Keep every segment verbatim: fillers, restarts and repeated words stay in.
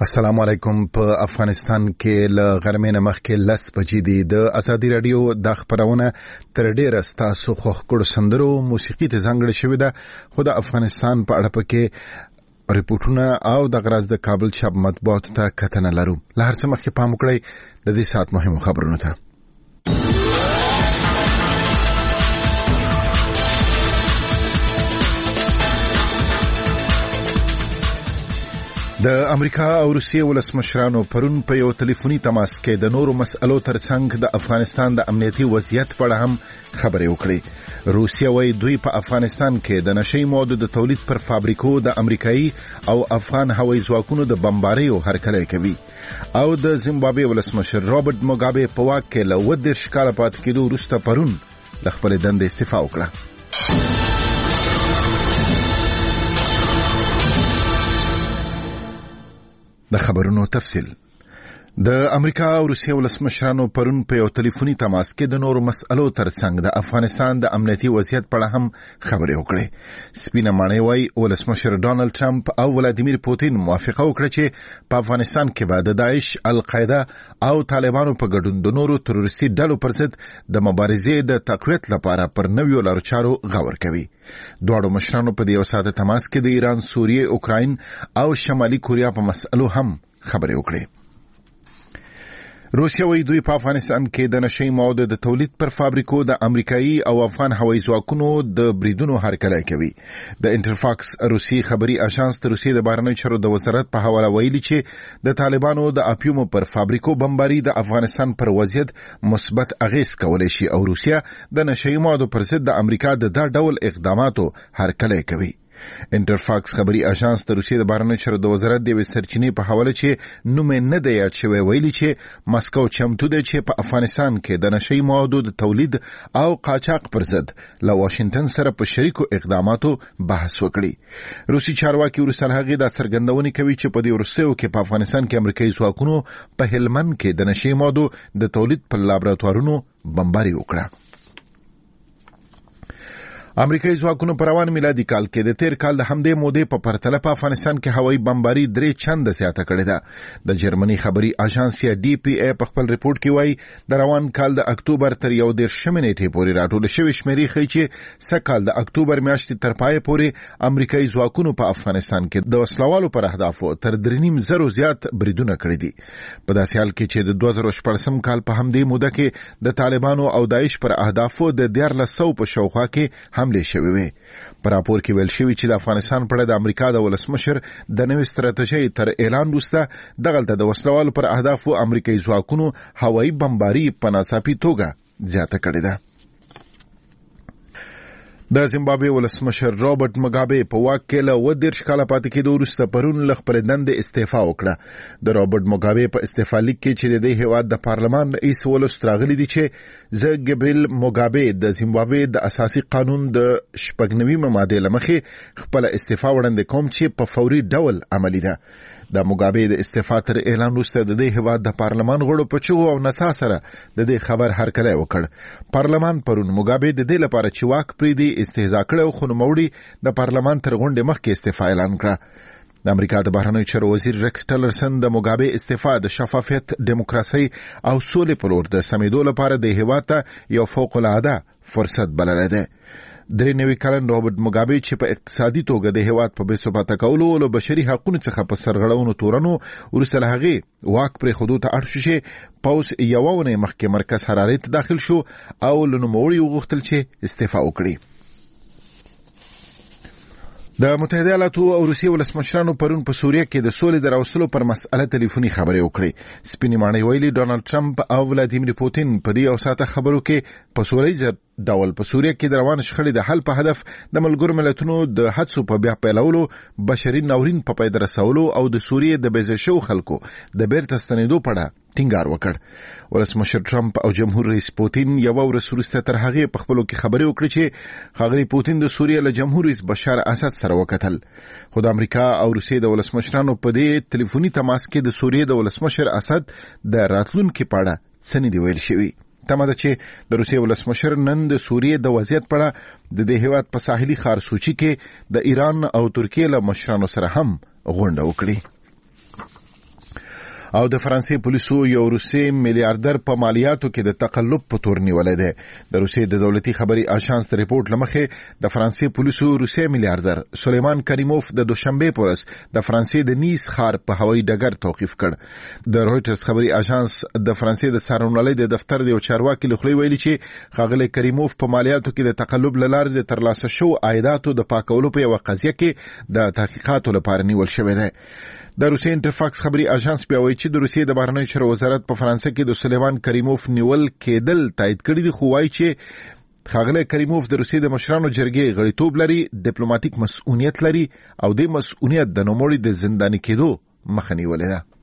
السلام علیکم. په افغانستان کې ل غرمې نه مخکې لس بجې دي. د ازادي رادیو د خبرونه تر ډیره ستاسو خوښ کړو سندرو موسیقي ته ځانګړې شوې ده، خو د افغانستان په اړه پکې ریپورتونه او د غراز د کابل شب مطبوعاتو ته کتنه لرو. له هر څه مخکې پام وکړئ د دې سات مهمو خبرونو ته. د امریکا او روسیې ولسمشرانو پرون په یو ټلیفوني تماس کې د نورو مسألو ترڅنګ د افغانستان د امنیتي وضعیت په اړه هم خبرې وکړې. روسیه وايي دوی په افغانستان کې د نشئی موادو د تولید پر فابریکو د امریکایي او افغان هوایي ځواکونو د بمباریو هرکلی کوي. او د زیمبابوې ولسمشر رابرټ موګابې په واک کې له اووه دېرش کاله پاتې کېدو وروسته پرون له خپلې دندې استعفا وکړه. د خبرونو تفصیل. د امریکا او روسیې ولسمشرانو پرون په یو ټلیفوني تماس کې د نورو مسألو ترڅنګ د افغانستان د امنیتي وضعیت په اړه هم خبرې وکړې. سپینه ماڼۍ وايي ولسمشر ډانلډ ټرمپ او ولادیمیر پوتین موافقه وکړه چې په افغانستان کې به د داعش، القاعده او طالبانو په ګډون د نورو تروریستي ډلو پر ضد د مبارزې د تقویت لپاره پر نویو لارو چارو غور کوي. دواړو مشرانو په دې یو ساعته تماس کې د ایران، سوریې، اوکراین او شمالي کوریا په مسألو هم خبرې وکړې. روسیه وايي دوی په افغانستان کې د نشئی موادو د تولید پر فابریکو د امریکایي او افغان هوایي ځواکونو د بریدونو هرکلی کوي. د انټرفاکس روسي خبري اژانس د روسیې د بهرنیو چارو د وزارت په حواله ویلي چې د طالبانو د اپیومو پر فابریکو بمباري د افغانستان پر وضعیت مثبت اغیز کولی شي او روسیه د نشئی موادو پر ضد د امریکا د دا ډول اقداماتو هرکلی کوي. انټرفاکس خبري اژانس د روسیې د بهرنیو چارو د وزارت د یوې سرچینې په حواله چې نوم یې نه دی یاد شوی ویلي چې مسکو چمتو دی چې په افغانستان کې د نشئی موادو د تولید او قاچاق پر ضد له واشنگټن سره په شریکو اقداماتو بحث وکړي. روسي چارواکي وروسته له هغې دا څرګندونې کوي چې په دې وروستیو کې په افغانستان کې امریکایي ځواکونو په هلمند کې د نشئی موادو د تولید په لابراتوارونو بمباري وکړه. امریکایي ځواکونو په روان میلادي کال کې د تیر کال د همدې مودې په پرتله په افغانستان کې هوایي بمباري درې چنده زیاته کړې ده. د جرمني خبري اژانس یا ډي پی ای په خپل ریپورت کې وایي د روان کال د اکتوبر تر یو دېرشمې نیټې پورې راټول شوې شمیرې ښیي چې سږکال د اکتوبر میاشتې تر پایه پورې امریکایي ځواکونو په افغانستان کې د وسلوالو پر اهدافو تر درې نیم زرو زیات بریدونه کړي دي. په داسې حال کې چې د دوه زره شپږم کال په همدې موده کې د طالبانو او داعش پر اهدافو د دیارلس سوه په شاوخوا کې حملې شوې وي. په راپور کې ویل شوي چې د افغانستان په اړه د امریکا د ولسمشر د نوې ستراتیژۍ تر اعلان وروسته دغلته د وسلوالو پر اهدافو امریکایي ځواکونو هوایي بمباري په ناڅاپي توګه زیاته کړې ده. د زیمبابوې ولسمشر رابرټ موګابې په واک کې له اووه دېرش کاله پاتې کېدو وروسته پرون له خپلې دندې استعفا وکړه. د رابرټ موګابې په استعفا لیک کې چې د دې هېواد د پارلمان رئیس ولوست راغلي دي چې زه ګبریل موګابې د زیمبابوې د اساسي قانون د شپږ نوي مادې له مخې خپله استعفا وړاندې کوم چې په فوري ډول عملي ده. د موګابې د استعفا تر اعلان وروسته د دې هېواد د پارلمان غړو په چغو او نڅا سره د دې خبر هرکلی وکړ. پارلمان پرون موګابې د دې لپاره چې واک پرېږدي استهزا کړی خو نوموړي د پارلمان تر غونډې مخکې استعفا اعلان کړه. د امریکا د بهرنیو چارو وزیر ریکس ټیلرسن د موګابې استعفا د شفافیت، ډیموکراسۍ او سولې په لور د سمېدو لپاره د هېواد ته یو فوق العاده فرصت بللی دی. درې نوي کلن رابرټ موګابې چې په اقتصادي توګه د هېواد په بې ثباته کولو او بشري حقونو څخه په سرغړونو تورنو وروسته له هغې واک پرېښودو ته اړ شو چې پوځ یوه اونۍ مخکې مرکز حرارې ته داخل شو او له نوموړي وغوښتل چې استعفا وکړي. د متحده ایالاتو او روسیې ولسمشرانو پرون په سوریه کې د سولې د راوستلو پر مسأله ټلیفوني خبرې وکړې. سپینې ماڼۍ ویلي ډانلډ ټرمپ او ولادیمیر پوتین په دې یو ساعته خبرو کې په سولیز ډول په سوریه کې د روان شخړې د حل په هدف د ملګرو ملتونو د هڅو په بیا پیلولو، بشري ناورین په پای ته رسولو او د سوریې د بېځایه شوو خلکو د بیرته ستنېدو په اړه ټینګار وکړ. ولسمشر ټرمپ او جمهور رئیس پوتین یوه ورځ وروسته تر هغې په خپلو کې خبرې وکړې چې ښاغلي پوتین د سوریې له جمهور رئیس بشار اسد سره وکتل. خو د امریکا او روسیې د ولسمشرانو په دې ټلیفوني تماس کې د سوریې د ولسمشر اسد د راتلونکي په اړه څه نه دي ویل شوي. تمه ده چې د روسیې ولسمشر نن د سوریې د وضعیت په اړه د دې هېواد په ساحلي ښار سوچي کې د ایران او ترکیې له مشرانو سره هم غونډه وکړي. او د فرانسې پولیسو یو روسي میلیارډر په مالیاتو کې د تقلب په تور نیولې ده. د روسي د دولتي خبري آژانس ریپورت لمخه د فرانسې پولیسو روسي میلیارډر سلیمان کریموف د دوشنبه پورس د فرانسې د نیس ښار په هوایي ډګر توقیف کړ. د رويټرز خبري آژانس د فرانسې د سارونالۍ د دفتر د چارواکي لخوا ویلي چې خاغلی کریموف په مالیاتو کې د تقلب لاره د ترلاسه شو عایداتو د پاکولو په یو قضیه کې د تحقیقاتو لپاره نیول شوی دی. د روسي انټرفاکس خبري آژانس بیا وایي چې د روسي د بهرنیو چارو وزارت په فرانسې کې د سلیمان کریموف نیول کېدل تایید کړی دی، خو وایي چې خاغلی کریموف د روسي د مشرانو جرګې غړیتوب لري، ډیپلوماټیک مسؤلیت لري او د مسؤلیت د نوموړي د زنداني کېدو مخه نیولې ده.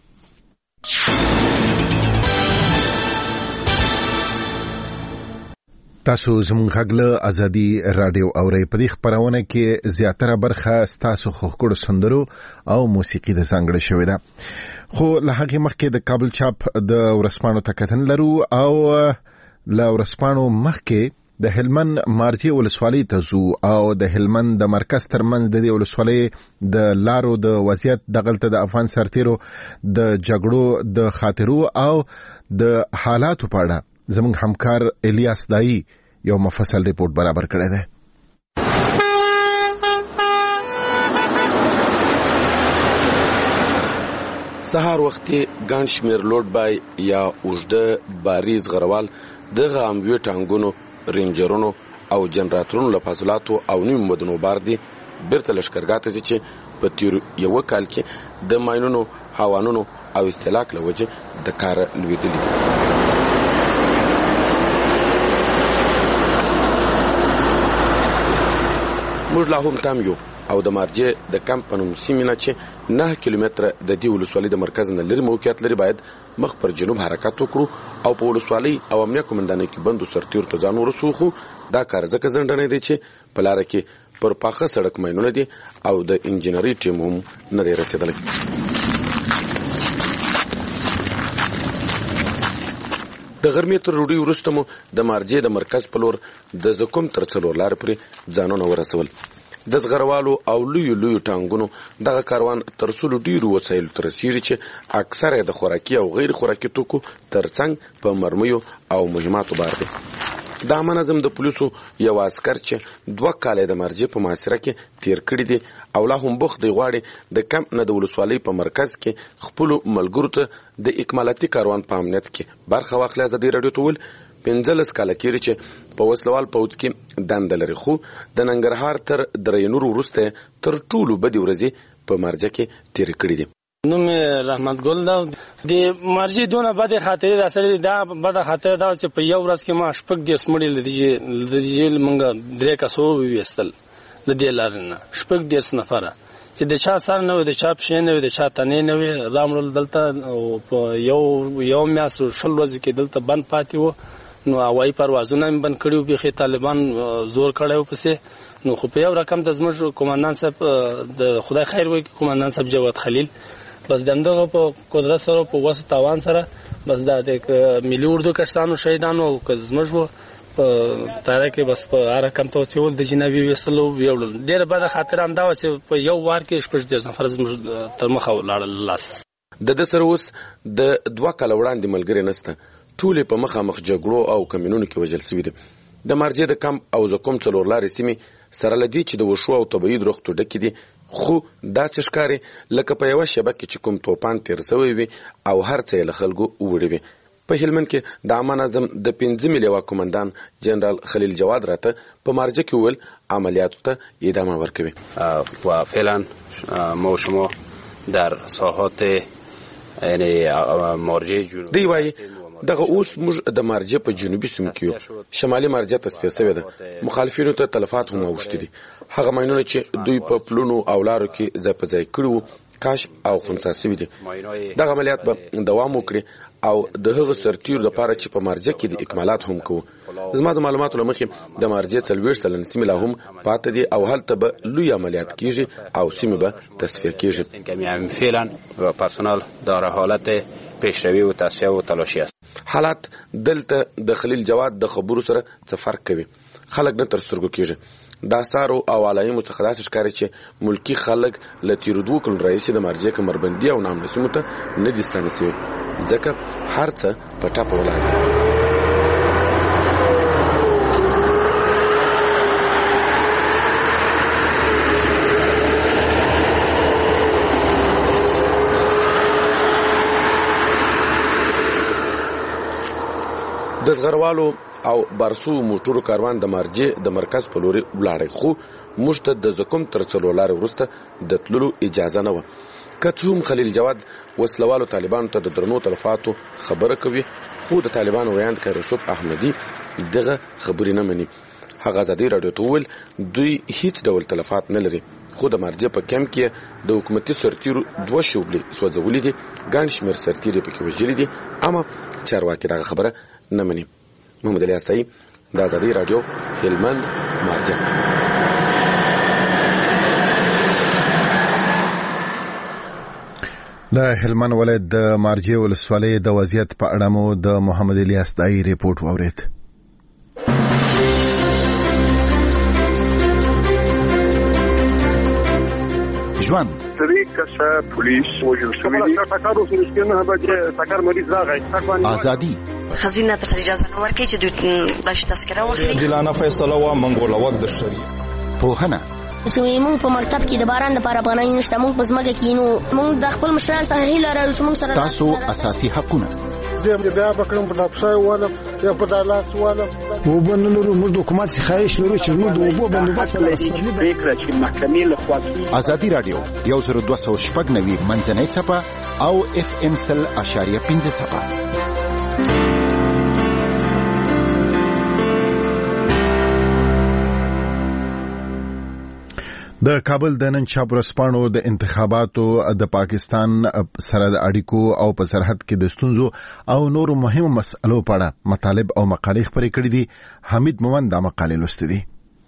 تاسو زموږ غږ له ازادي رادیو اورئ. په دې خبرونه کې زیاتره برخه ستاسو خوښکړو سندرو او موسیقي د ځانګړې شوې ده، خو له هغې مخکې د کابل چاپ د ورځپاڼو ته کتنه لرو او له ورځپاڼو مخکې د هلمند مارجې ولسوالۍ ته ځو او د هلمند د مرکز ترمنځ د دې ولسوالۍ د لارو د وضعیت دغلته د افغان سرتیرو د جګړو د خاطرو او د حالاتو په اړه زموږ همکار الیاس دایی یو مفصل ریپورت برابر کړی دی. سهار وختي ګڼ شمېر لوډ بای یا اوږده باریز غروال دغه امویو ټانګونو، رینجرونو او جنراتورونو له فاصلاتو او نیم مدنو بار دي بیرته لښکرګاه ته ځي چې په تیر یوه کال کې د ماینونو، هاوانونو او استهلاک له وجې د کاره لوېدلي دي. موږ لا هم تام یو او د مارجې د کمپ په نوم سیمې نه چې نهه کیلومتره د دې ولسوالۍ د مرکز نه لرې موقعیت لري باید مخ پر جنوب حرکت وکړو او په ولسوالۍ او امنیه قومندانۍ کې بندو سرتیرو ته ځان ورسو، خو دا کار ځکه ځنډنی دی چې په لاره کې پر پاخه سړک ماینونه دي او د انجینري ټیم هم نه دی رسېدلی. د غرمې تر ډوډۍ وروسته مو د مارجې د مرکز په لور د زکم تر څلور لارې پورې ځانونه ورسول. د زغروالو او لویو لویو ټانګونو دغه کاروان تر څلو ډیرو وسایلو ته رسیږي چې اکثره د خوراکي او غیر خوراکي توکو ترڅنګ په مرمیو او مهماتو بار دي. دا منظم د پولیسو یو عسکر چې دوه کاله د مرجې په محاصره کې تیر کړي دي او لا هم بوخت دی غواړي د کمپ نه د ولسوالۍ په مرکز کې خپلو ملګرو ته د اکمالاتي کاروان په امنیت کې برخه واخلي. ازادي راډیو ته ویل پنځلس کاله کېږي چې په وسلوال پوځ کې دنده لري، خو د ننګرهار تر درېنور وروسته تر ټولو بدې ورځې په مرجه کې تېرې کړي دي. نوم رحمت ګل ده. د مرجې دونه بدې خاطرې راسره دا بده خاطره دا چې په یو ورځ کې ما شپږ دېرش مړي له دې جیل مونږ درې کسو وویستل له دې لارې نه، شپږ دېرش نفره چې د چا سر نه وي، د چا پښې نه وي، د چا تنې نه وي، رامړل دلته او په یو یو میاشت شل ورځې کې دلته بند پاتې وو. نو هوایي پروازونه هم بند کړي وو، بیخي طالبان زور کړی و پسې. نو خو په یو رقم د زموږ قومندان صاحب د خدای خیر وکړي، قومندان صاحب جواد خلیل، بس د همدغه په قدرت سره په وس تاوان سره بس دا د ملي اردو کشتانو شهیدانو او که زموږ و په تاره کې بس په هر رقم ته وڅول د جنابي ویستلو ویوړل. ډېره بده خاطره هم دا وه چې په یو وار کې شپږ دېرش نفر زموږ تر مخه ولاړل لاس. د ده سره اوس د دوه کاله وړاندې ملګري نسته، ټولې په مخامخ جګړو او کمینونو کې وژل سوي دي. د مارجې د کمپ او زکم څلور لارې سیمې سره له دې چې د وښو او طبیعي درختو ډکې دي، خو داسې ښکاري لکه په یوه شیبه کې چې کوم توپان تیر سوی وي او هر څه یې له خلکو وړي وي. په هلمند کې د عامه نظم د پنځمې لواء قومندان جنرال خلیل جواد راته په مارجه کې وویل عملیاتو ته ادامه ورکوي. و فعلا ما و شما در ساحات یعنی مارجه جنوبی دی وایي دغه اوس موږ د مارجه په جنوبي سیمو کې یو. شمالي مارجه تصفیه سوې ده، مخالفینو ته تلفات هم اوښتي دي. هغه ماینونه چې دوی په پلونو او لارو کې ځای په ځای کړي وو کشف او خنثی سوي دي. دغه عملیات به دوام وکړي او د هغه سرتیرو لپاره چې په مارجه کې د اکمالات هم کوو. زما د معلوماتو له مخې د مارجې څلوېښت سلنه سیمې لا هم پاتې دي او هلته به لوی عملیات کېږي او سیمې به تصفیه کېږي. فعلا و پرسنل داره حالت پیشروی و تصفیه و تلاشی است. حالات دلته د خلیل جواد د خبرو سره څه فرق کوي، خلک نه تر سترګو کېږي. د اثارو او علایمو څخه داسې ښکاري چې ملکي خلک له تېرو دوو کلونو راهیسې د مارجې کمربندي او نامنو سیمو ته نه دي ستانه سوي ځکه هر څه په ټپه ولاړ دي. د زغروالو او بارسو موټرو کاروان د مارجې د مرکز په لوري ولاړی، خو موږ ته د زکم تر څلور لارې وروسته د تللو اجازه نه وه. که څه هم خلیل جواد وسلوالو طالبانو ته د درنو تلفاتو خبره کوي، خو د طالبانو ویاند کیر یوسف احمدي دغه خبرې نه مني. هغه ازادي راډیو ته وویل دوی هیڅ ډول تلفات نه لري، خو د مارجې په کمپ کې د حکومتي سرتیرو دوه شوبلې سوځولې دي، ګڼ شمېر سرتیرې پکې وژلي دي، اما چارواکي دغه خبره نه مني. محمد علي استایي، د ازادي راډیو، هلمند، مارجه. د هلمند ولایت د مارجې ولسوالۍ د وضعیت په اړه مو د محمد علي استایي ریپورت واورېد. ژوند طریقه پولیس وجود شوی ټاکارو سرسکینه به ټاکار مریض راغی ازادي خزینه ته اجازه نه ورکړي چې دوی بلش تذکره واخلي. دلانه فیصله وا منګول وخت د شری پوهنه زموږ په مکتب کې د باران لپاره پناه نشته، موږ په ځمکه کې نو موږ د خپل مشرانو سره هیله لرو چې موږ سره تاسو اساسي حقونه زه بیا بکرم په لاپشای والا یا په دالاس والا وبنلو موږ د حکومت خواهش لرو چې موږ د وبو بندوبست ولرو فکر چې محکمې له خوا ازادي رادیو یو زر دوه سوه شپږ نوي منځنۍ څپه او اف ام سل اشاریه پنځه څپه. د کابل د نن چاپ ورځپاڼو د انتخاباتو د پاکستان سره د اړیکو او په سرحد کې د ستونزو او نورو مهمو مسئلو په اړه مطالب او مقالې خپرې کړې دي. حمید مومند دا مقالې لوستې دي.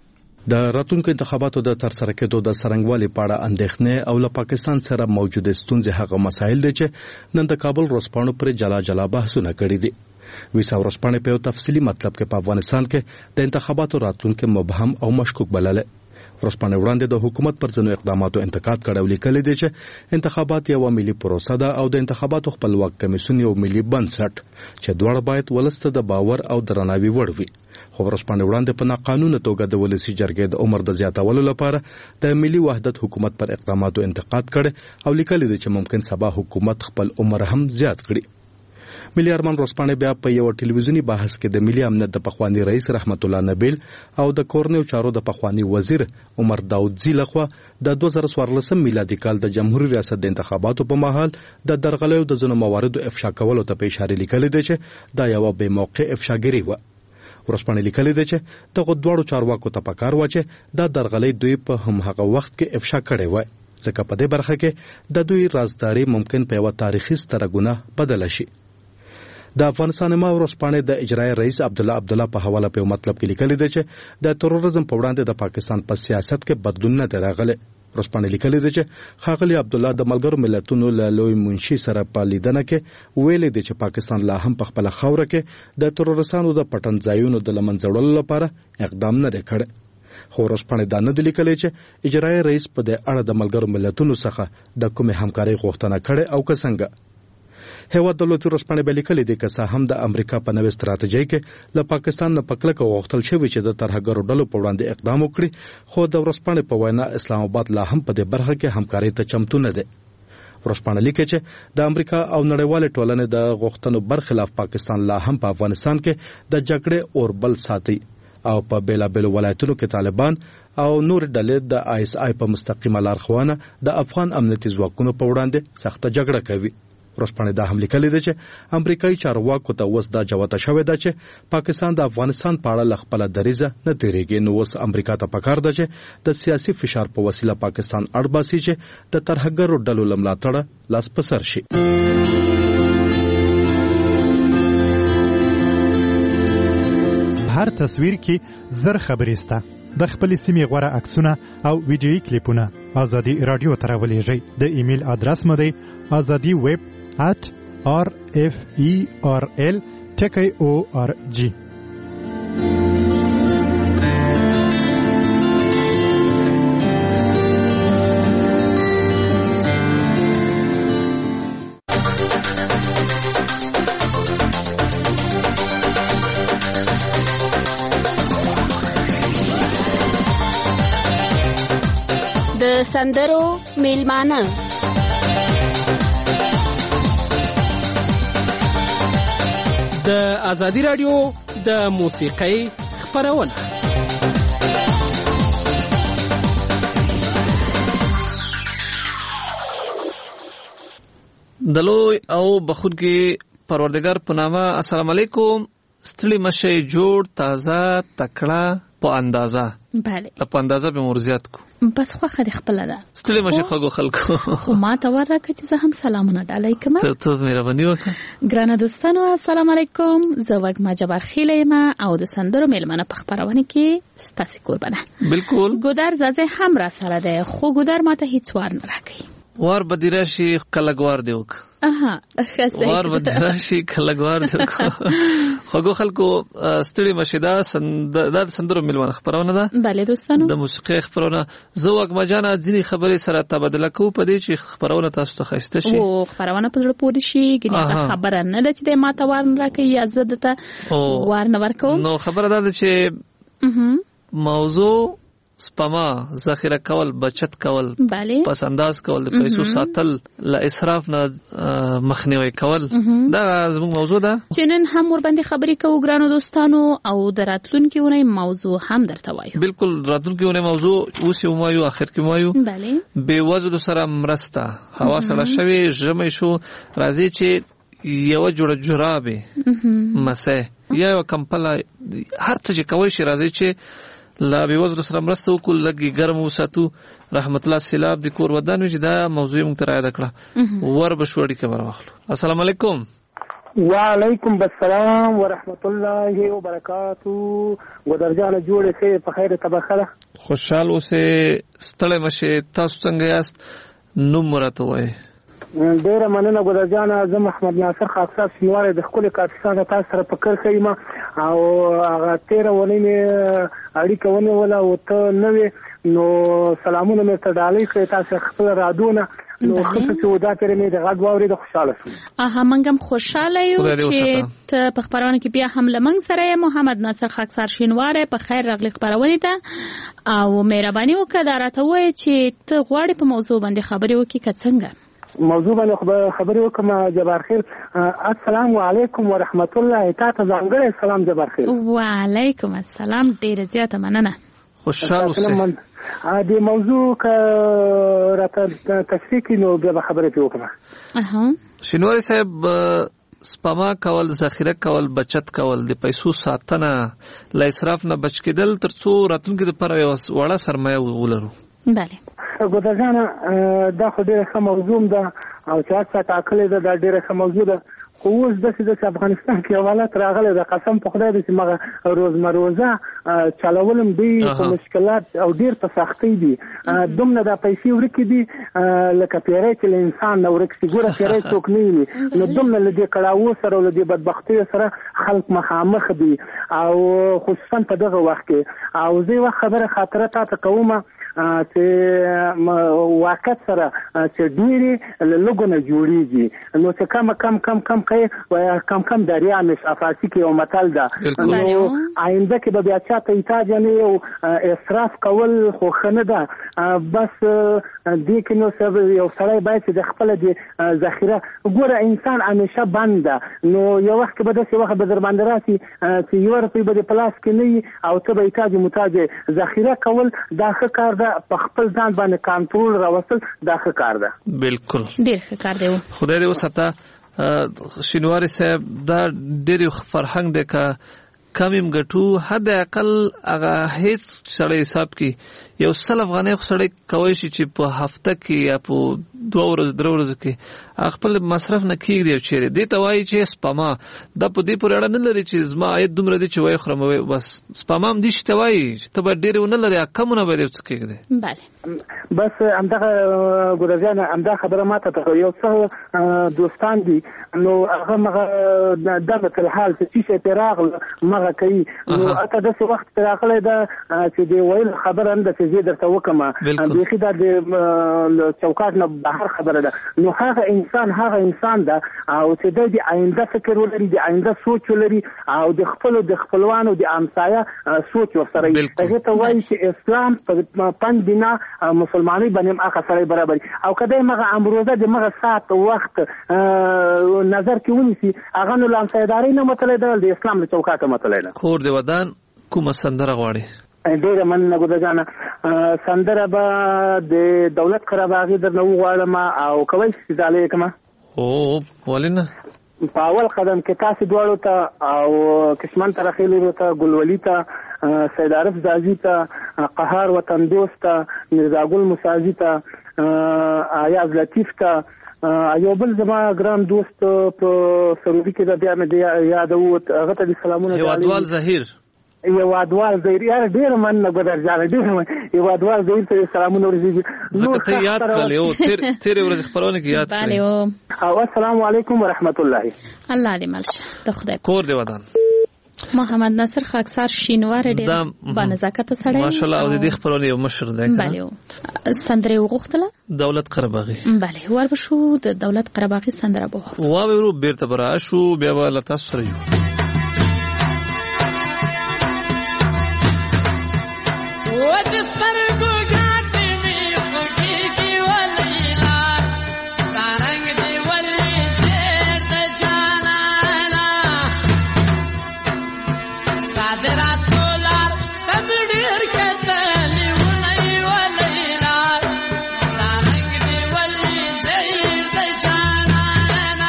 د راتلونکو انتخاباتو د ترسره کېدو د څرنګوالي په اړه اندېښنې او له پاکستان سره موجوده ستونزې هغه مسایل دي چې نن د کابل ورځپاڼو پر جلا جلا بحثونه کړي دي. ویسا ورځپاڼې په یو تفصیلي مطلب کې په افغانستان کې د انتخاباتو راتلونکو مبهم او مشکوک بلله. ورځپاڼې وړاندې د حکومت پر ځینو اقداماتو انتقاد کړی او لیکلي دي چې انتخابات یو ملي پروسه ده او د انتخاباتو خپلواک کمیسیون یو ملي بنسټ چې دواړه باید ولست د باور او درناوي وړ وي. خو ورځپاڼې وړاندې په ناقانونه توګه د ولسي جرګې د عمر د زیاتولو لپاره د ملي وحدت حکومت پر اقداماتو انتقاد کړي او لیکلي دي چې ممکن سبا حکومت خپل عمر هم زیات کړي. ملي ارمان ورځپاڼې بیا په یو ټلویزیونی بحث کې د ملي امنیت د پخوانی رئیس رحمت الله نبیل او د کورنیو چارو د پخوانی وزیر عمر داودزی لخوا د دوه زره څوارلسم میلادي کال د جمهوریت ریاست د انتخاباتو په مهال د درغلیو د ځینو مواردو افشا کولو ته په اشاره لیکلي دي چې دا یو بې موقع افشاګری و. ورځپاڼې لیکلي دي چې دغه دواړو چارواکو ته پکار و چې دا درغلي دوی په همغه وخت کې افشا کړي و، ځکه په دې برخه کې د دوی رازداري ممکن په یو تاریخي ستره ګناه بدل شي. د افغانستان ما ورځپاڼې د اجرایي رئیس عبد الله عبد الله په حواله په مطلب کې لیکلي دي چې د تروریزم په وړاندې د پاکستان په سیاست کې بدلون نه راغلی. ورځپاڼې لیکلي دي چې ښاغلي عبد الله د ملګرو ملتونو له لوی منشي سره په لیدنه کې ویلي دي چې پاکستان لا هم په خپل خوره کې د تروریستانو د پټنځایونو د لمنځه وړلو لپاره اقدام نه کړي. خو ورځپاڼې دا نه دي لیکلي چې اجرایي رئیس په دې اړه د ملګرو ملتونو څخه د کومې همکارۍ غوښتنه کړې او که څنګه. هیواد دولتي ورځپاڼې به لیکلي دي که څه هم د امریکا په نوې ستراتیژۍ کې له پاکستان نه په کلکه غوښتل شوي چې د ترهګرو ډلو په وړاندې اقدام وکړي، خو د ورځپاڼې په وینا اسلام آباد لا هم په دې برخه کې همکارۍ ته چمتو نه دی. ورځپاڼه لیکي چې د امریکا او نړیوالې ټولنې د غوښتنو برخلاف پاکستان لا هم په افغانستان کې د جګړې اور بل ساتي او په بیلابیلو ولایتونو کې طالبان او نور ډلې د آی اس آی په مستقیمه لارښوونه د افغان امنیتي ځواکونو په وړاندې سخته جګړه کوي. ورځپاڼې دا هم لیکلي دي چې امریکایي چارواکو ته اوس دا جوته شوې ده چې پاکستان د افغانستان په اړه له خپله دریځه نه تېرېږي، نو اوس امریکا ته پکار ده چې د سیاسي فشار په وسیله پاکستان اړ باسي چې د ترهګرو ډلو له ملاتړه لاس په سر شي. هر تصویر کې زر خبرې سته. د خپل سیمې غوره عکسونه او ویډیویي کلیپونه ازادي رادیو ته راولېږئ. د ایمیل ادرس مو دی ازادي ویب ات آر اف ای آر ال ټکی او آر جی. سندرو میلمانه د ازادي رادیو د موسیقۍ خپرونه دلوی او بخونکي پروردگار په نامه. السلام علیکم. ستړي مشه جوړ تازه تکړه په اندازه. بله په اندازه به مرزيات کو بس خوخه د خپل ده. ستړي مشه خلکو خلکو خو ما ته ورکه چې زه هم سلامونه علیکم. ته ته مهرباني وکړه. ګرانه دوستانو السلام علیکم. زه وګما جبار خیله ما او د سندرو میلمنه په خبرونه کې ستاسو قربانه. بالکل. ګودر زازه هم را سره ده خو ګودر ماته هیڅ ور نه راکړي. وار بدیره شي کلګوار دی وک. اها خاصه وار بدیره شي کلګوار دی وک. خوګو خلکو ستړي مشیدا سند د سندرو میلمنه خبرونه ده. bale دوستانو د موسیقي خبرونه زه وګما جانا ځینی خبرې سره تبادله کوو په دې چې خبرونه تاسو ته خسته شي. او خبرونه په ډېر پوری شي ګنې خبره نه ده چې د ماته ور نه راکړي یا زه دته ور نه ورکو. نو خبره ده چې موضوع سپما ذخیره کول بچت کول bale پس انداز کول د پیسو ساتل لا اسراف نه مخنیوي کول دا زموږ موضوع ده چې نن هم ور باندې خبرې کوو ګرانو دوستانو او دراتلونکي ونې موضوع هم درته وایو. بالکل راتلونکي ونې موضوع اوس یو مایو اخر کې مایو bale به وزن سره مرسته هوا سره شوي ژمې شو راځي چې یو جوړ جرابه مسه یا کمپله هر څه چې کوي شي راځي چې لا به وزر سره مرسته وکول لګي ګرم وساتو. رحمت الله سیلاب د کور ودان چې دا موضوع مونږ تر یاد کړه ور بشوړی کبر واخلو. السلام علیکم. وعلیکم السلام ورحمت الله وبرکاتو. ګودرجان جوړه سي په خیر تبخره خوشحال اوسه ستړی مشه. تاسو څنګه یاست؟ نو مرته وای ډیره مننه ګودرجان. زه محمد ناصر خاصه سنواره د خپل کارتسان تاسو سره پکړ خېما او هغه تیر ونی اړیکه ونی ولا او ته نوې نو سلامونه مې ته ډالۍ کړې تاسو خپل رادونه نو خصوصي ودا تر مې د غږ واوري د خوشاله شوم. اها منګم خوشاله یو چې ته په خبرونه کې بیا هم لمنګ سره محمد ناصر خاکسار شینواره په خیر راغلی خبرونه ته او مهرباني وکړه دا راته وایي چې ته غواړې په موضوع باندې خبرې وکړې که څنګه موضوع باندې خبرې وکم. جبار خیر السلام علیکم ورحمت الله. تاسو ځانګړی سلام جبار خیر. وعلیکم السلام. ډیره زیاته مننه. خوشاله اوسئ. د موضوع ک راته تشریح کینو بیا خبرې وکم. اها شینواری صاحب سپما کول ذخیره کول بچت کول د پیسو ساتنه لا اسراف نه بچ کېدل ترڅو راتلونکي لپاره وړه سرمایه ولرو. bale ګودرجان دا خو ډیره ښه موضوع ده او چې تاسو ټاکلې ده دا ډیره ښه موضوع ده. خو اوس داسې ده چې افغانستان کې حالات راغلی ده قسم په خدای دی چې مغه روزمروزه چلولم دی په مشکلات او ډیر په سختۍ دي. دومره دا پیسې ورکې دي لکه پیری چې له انسان نه ورک شي. ګوره پیری څوک نه وي نو دومره له دې کړاوو سره او له دې بدبختیو سره خلک مخامخ دي او خصوصا په دغه وخت کې. او زه یوه خبره خاطره تاته کوم چې واقعیت سره چې ډېرې له لږو نه جوړېږي نو چې کم کم کم کم کوي کم کم دریا مش افارسي کې یو متل ده نو آینده کې به بیا چاته احتیاج نه یو اسراف کول خو ښه نه ده. بس دې کې نو یو سړی باید چې د خپله د ذخیره ګوره انسان همیشه بند ده نو یو وخت کې به داسې وخت به در باندې راسي چې یوه روپۍ به د پلاس کې نه وي او ته به احتیاج محتاج ذخیره کول دا ښه کار ده. په خپل ځان باندې کنټرول راوستل دا ښه کار ده. بالکل ډېر ښه کار دی. خدای دې وساته شینواری صاحب. دا ډېر فرهنګ دی که کمیم ګټو حد اقل هغه هیڅ سړی حساب کې یو سل افغانۍ خو سړی کوی شي چې په هفته کې یا په دوه ورځو درې ورځو کې خپل مصرف نه کېږدي او چیرې دې ته وایي چې سپما دا په دې پورې اړه نه لري چې زما عاید دومره دی چې وایي خورم بس سپما هم دې شي ته وایي چې ته به ډېرې ونه لرې کمونه به دې څه کېږدي. بله بس همدغه ګودرجانه همدا خبره ماته ته یو څه دوستان دي نو هغه مغه دغه په حال چې شي ته راغله مغه هغه کوي نو اته د څه وخت راغلی دا چې دی ویل خبره هم د چې درته وکم بيخي دا د چوکاټ نه بهر خبره ده نو هغه انسان هغه انسان ده او چې د آینده فکر ولري د آینده سوچ ولري او د خپل د خپلوانو د امسایه سوچ ورسره هغه ته وایي چې اسلام په پند بنا مسلمانۍ باندې هغه سره برابر او کله مغه امروزه د مغه ساعت وخت نظر کې ونیسي هغه نو لامسایداري نه مطلب ده د اسلام له چوکاټه مطلب ده کور دی ودان کوم سندره غواړي ډیره مننه ګوډه جانه سندره به د دولت قرباغي درنه غواړم او کوي چې دالې کما او ولنه په اول قدم کې تاسو دواړو ته او کشمن ترخیلو ته ګلولي ته سید عارف زازي ته قهار وطن دوست ته مرزا ګل مساجي ته ایاز لطیف ته یو بل زما ګرام دوست په سعودي کې د بیا مې یادو هغه ته سلامونه یو ادوال ظهیر یو ادوال ظهیر یار ډیر من نه ګدر ځاله ډیر یو ادوال ظهیر ته سلامونه ورسېږي زه ته یاد کړل یو تیر تیر ورځ خبرونه کې یاد کړل او السلام علیکم ورحمت الله الله دې ملشه ته خدای کور دی ودان محمد ناصر خاکسار شینوار ډیر بانزاکت سره ماشاءالله او دې خبرونه یو مشر دی بله سندره وغوښتله دولت قرباغي بله ور بشو د دولت قرباغي سندره بو وا ورو بیرته برا شو بیا ول تاسو سره یو What is Fargo got to me? Forgive you, Alila. Tarang de Wali, the Janana. Sadirat Polar, Tabidir Katali, Walila. Tarang de Wali, the Janana.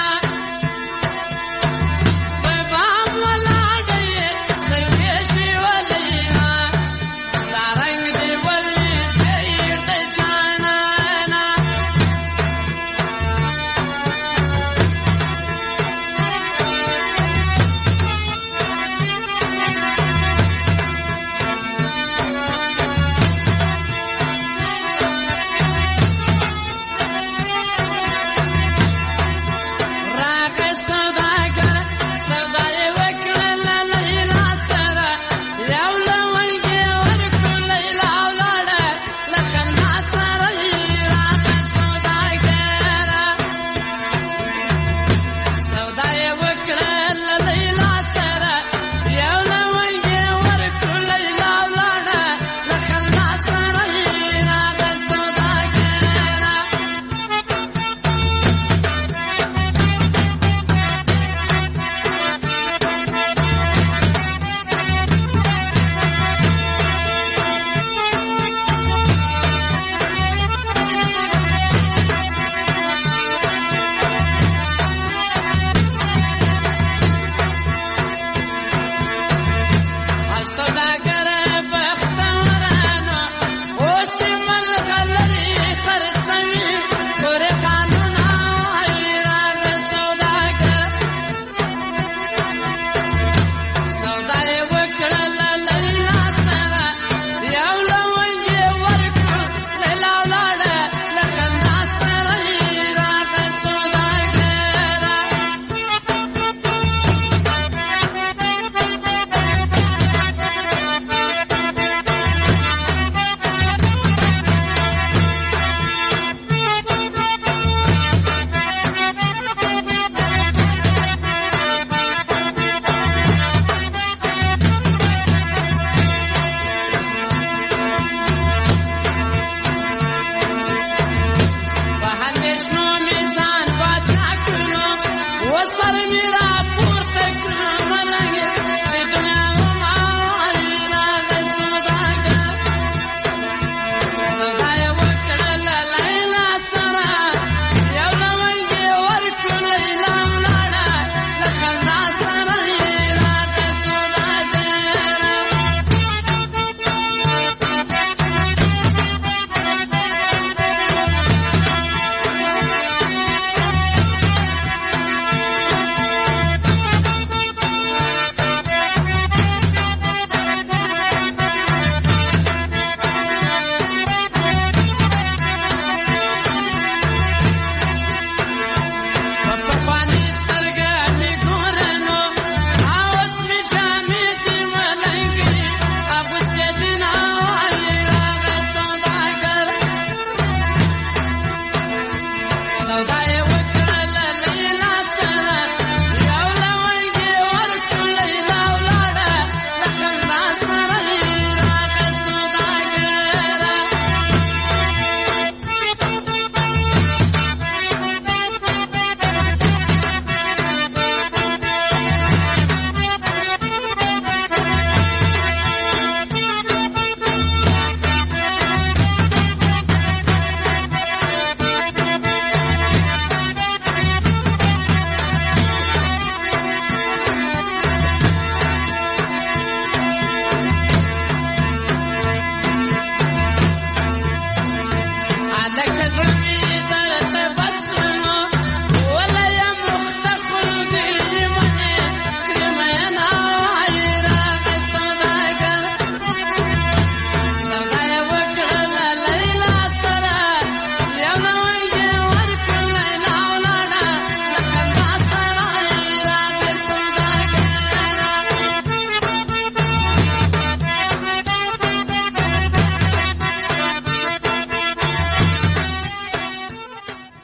Babam Wala, the Yeshi Walila.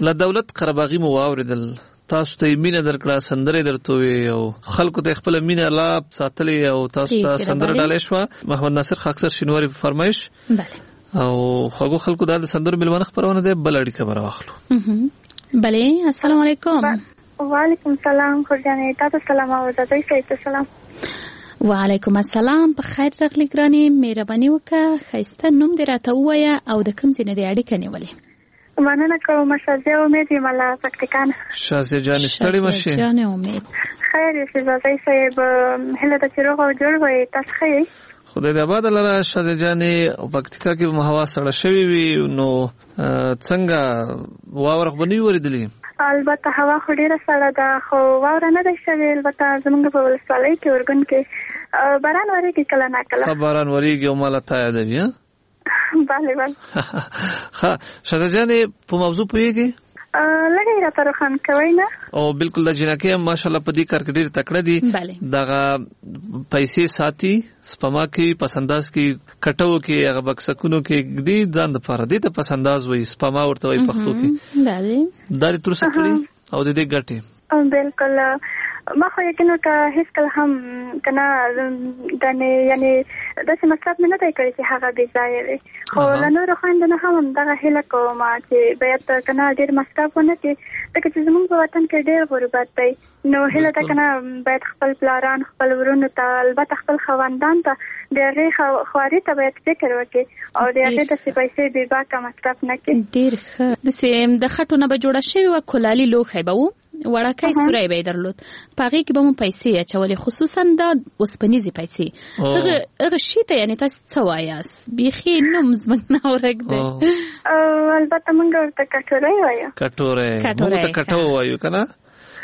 له دولت قرهباغي مو واوریدل تاسو ته مینه درکړه سندره درته وي او خلکو ته خپل مینه لا ساتلې او تاسو ته سندره ډالې شو محمد ناصر خاکسر شینواری فرمایش بله او خغو خلکو د سندره ملمنه خبرونه ده بل اړیکه بر واخلو بله السلام علیکم وعلیکم السلام خورجانې تاسو سلام او زړه سي سلام وعلیکم السلام په خیر راغلی ګراني مهرباني وکړه خیسته نوم دې راته ووایه او د کوم ځای نه دې اړیکه نیولې مننه کوم شازیه امید یم الله پکتیکان شازیه جان ستړي مشي شازیه جان امید خیر یې زړه صاحب هله د چیرغه جوړ وای تاسو خیر خدای دې آباد لره شازیه جان پکتیکا کې هوا سړه شوی وي نو څنګه واور غبنی وریدلی البته هوا خو ډیره سړه ده خو واوره نه ده شوې البته زمونږ په ولسوالۍ کې ورګن کې باران ورېږي کله نه کله باران ورېږي او مالا ته یادوي بله بله ښه شازیه جانې په موضوع پوهېږي لږ یې راته روښانه کوئ نه او بالکل د جنکۍ هم ماشاءالله په دې کار کې ډېر تکړه دي دغه پیسې ساتي سپما کوي پسنداز کې کټو کې هغه بکسکونو کې دي ځان دپاره دې ته پسنداز وایي سپما ورته وایي پښتو کې دا دې تر څه کړي او د دې ګټې بالکل ما خو یقینا که هیڅ کله هم کنه دنه یعنی داسې مطلب مې نه دی کړی چې هغه بې ځایه وي خو له نورو خویندو نه هم همدغه هیله کوم چې باید کنه ډېر مصرف ونه کړي ځکه چې زموږ په وطن کې ډېر غربت دی نو هیله ده کنه باید خپل پلاران خپل ورونو ته البته خپل خاوندان ته د هغې خواري ته باید فکر وکړي او د هغې داسې پیسې بې باکه مصرف نه کړي ډېر ښه داسې د خټو نه به جوړه شوې وه کلالي لوښی به و وړکۍ سوری به یې درلود په هغې کې به مو پیسې اچولې خصوصا دا اوسپنیزې پیسې هغه شي ته یعنې تاسې څه وایاست بیخي نوم زموږ نه ورک دی البته موږ ورته کټوری وایو کټوری موږ ته کټو وایو که نه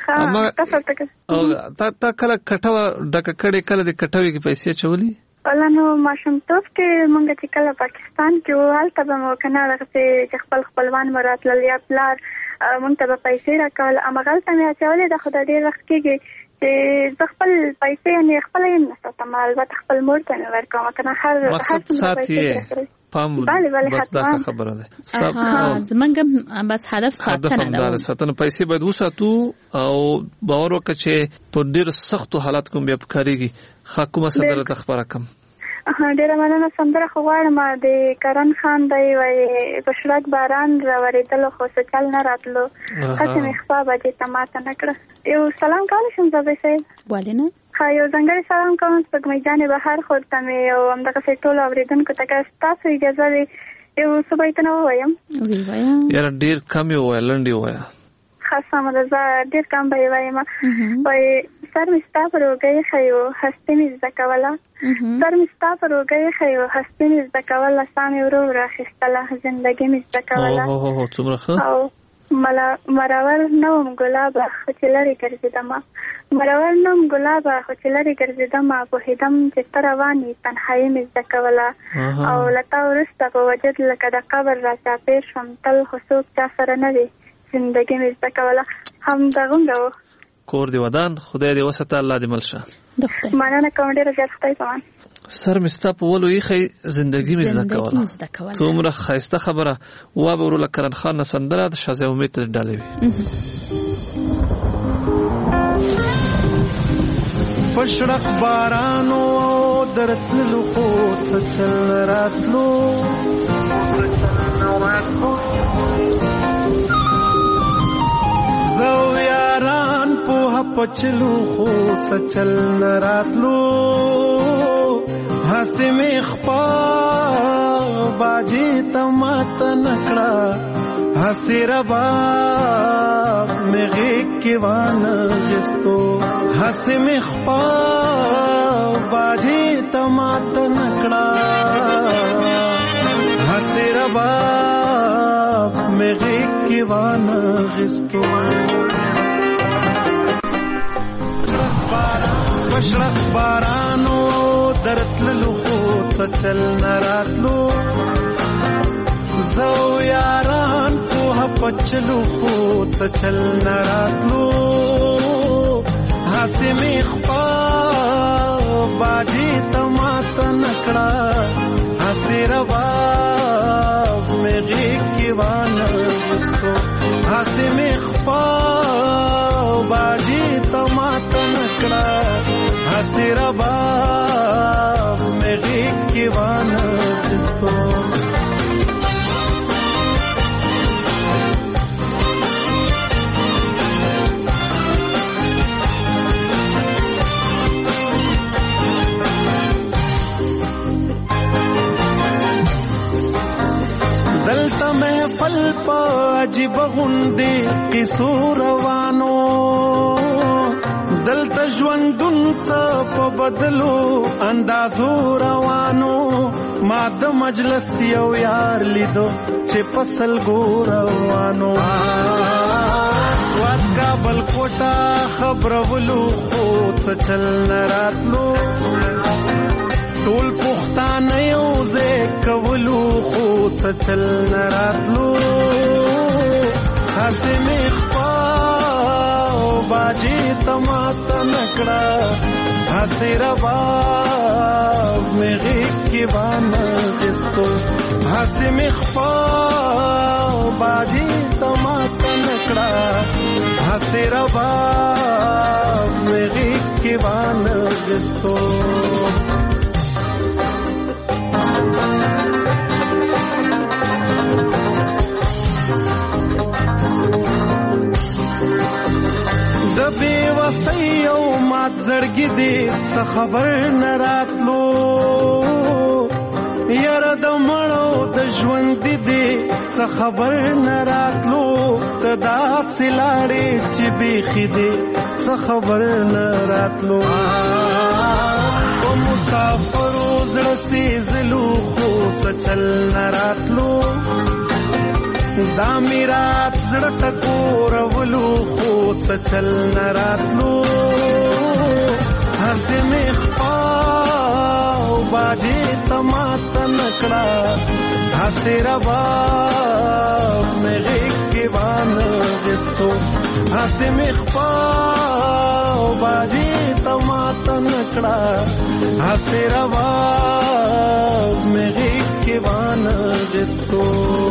تا کله کټوه ډکه کړې کله د کټوې کې پیسې اچولې ولا نو ماشومتوب کې مونږ چې کله پاکستان کې وو هلته به مو که نه دغسې چې خپل خپلوان مو راتلل یا پلار مونږ ته به پیسې راکول همغلته مې اچولې ده خو د ډېر وخت کېږي چې زه خپل پیسې یعنې خپله یې نه ساتم البته خپل مور ته مې ورکوم که نه هر مقصد ساتي پام بس دا خبره ده زمونږ بس هدف ساتنه ده ساتنه پیسې باید وساتو او باور وکړه چې په ډېر سختو حالات کوم بیا پکارېږي ښه کومه سندره ته خپره کړم ډېره مننه سندره خو غواړم د کرن خان دی وایي په شړک باران راورېدلو خو څه چل نه راتلو هسې مې خوا بجې ته ماته نه کړه یو سلام کولی شم زابی صاحب ولې نه ښه یو ځانګړی سلام کوم سپږمۍ جانې بهر خور ته مې او همدغسې ټولو اورېدونکو ته که ستاسو اجازه وي یو څه بیتونه ووایم یاره ډېر کم یې ووایه لنډ یې ووایه ښه سمه ده زه ډېر کم به یې وایم وایي سر مې ستا پر اوږه ایښی و هستي مې زده کوله سر مې ستا پر اوږه ایښی و هستي مې زده کوله ساه مې ورو ورو اخیستله زندګي مې زده کوله څومره ښه او مرور نه وم ګلابه خو چې لرې ګرځېدمه مرور نه وم ګلابه خو چې لرې ګرځېدمه پوهېدم چې ته روان یې تنهایي مې زده کوله او له تا وروسته په وجود لکه د قبر را چاپېر شوم تل خو څوک چا سره نه دی زندګي مې زده کوله همدغومره و کور دی ودان خدای دې وساته الله دې مل شه مننه کوم ډېره زیات خدای پامان سر مې ستا په ولو ایښی زندګي مې زده کوله څومره ښایسته خبره وا به ورو له کرن خان نه سندره د شازیه امید ته ډالې وي په شړق بارانو درتللو خو څه چل راتلو زو یاران پوها پچلو خو سچل نراتلو ہسی میں خپا باجی تمات نکڑا ہسی ربا میں غیق کیوان غستو ہسی میں خپا باجی تمات نکڑا ہسی ربا میں غیق کیوان غستو بشرق بارانو درتللو خود سچل نراتلو زو یاران پوها پچلو خود سچل نراتلو ہاسی میں خپا باجی تمات نکڑا ہاسی ربا میں غیق کیوان غستو هسې مې خپا باجي ته ماته نه کړه هسې رباب مې غېږ کې وانه اخیستو دلته محفل په عجیب غوندې قصو روانو دلته ژوندون څه په بدلو اندازو روانو ما د مجلس یو یار لیدو چې په سلګو روانو سواد کابل کوټه خبرولو خو څه چل نه راتلو ټول پښتانه یو ځای کولو خو څه چل نه راتلو هسې مې خپا باجي ته ماته نه کړه هسې رباب مې غېږ کې وانه اخیستو هسې مې خپا باجي ته ماته نه کړه هسې رباب مې غېږ کې وانه اخیستو د بې وسۍ او مات زړګي دې څه خبر نه راتلو یاره د مړو د ژوندي دې څه خبر نه راتلو ته داسې لاړې چې بیخي دې څه خبر نه راتلو په مسافرو زړه سېزلو خو څه چل نه راتلو دا میرات زړه ټکورولو خو څه چل نه راتلو هسې مې خپا باجي ته ماته نه کړه هسې رباب مې غېږ کې وانه اخیستو هسې مې خپا باجي ته ماته نه کړه هسې رباب مې غېږ کې وانه اخیستو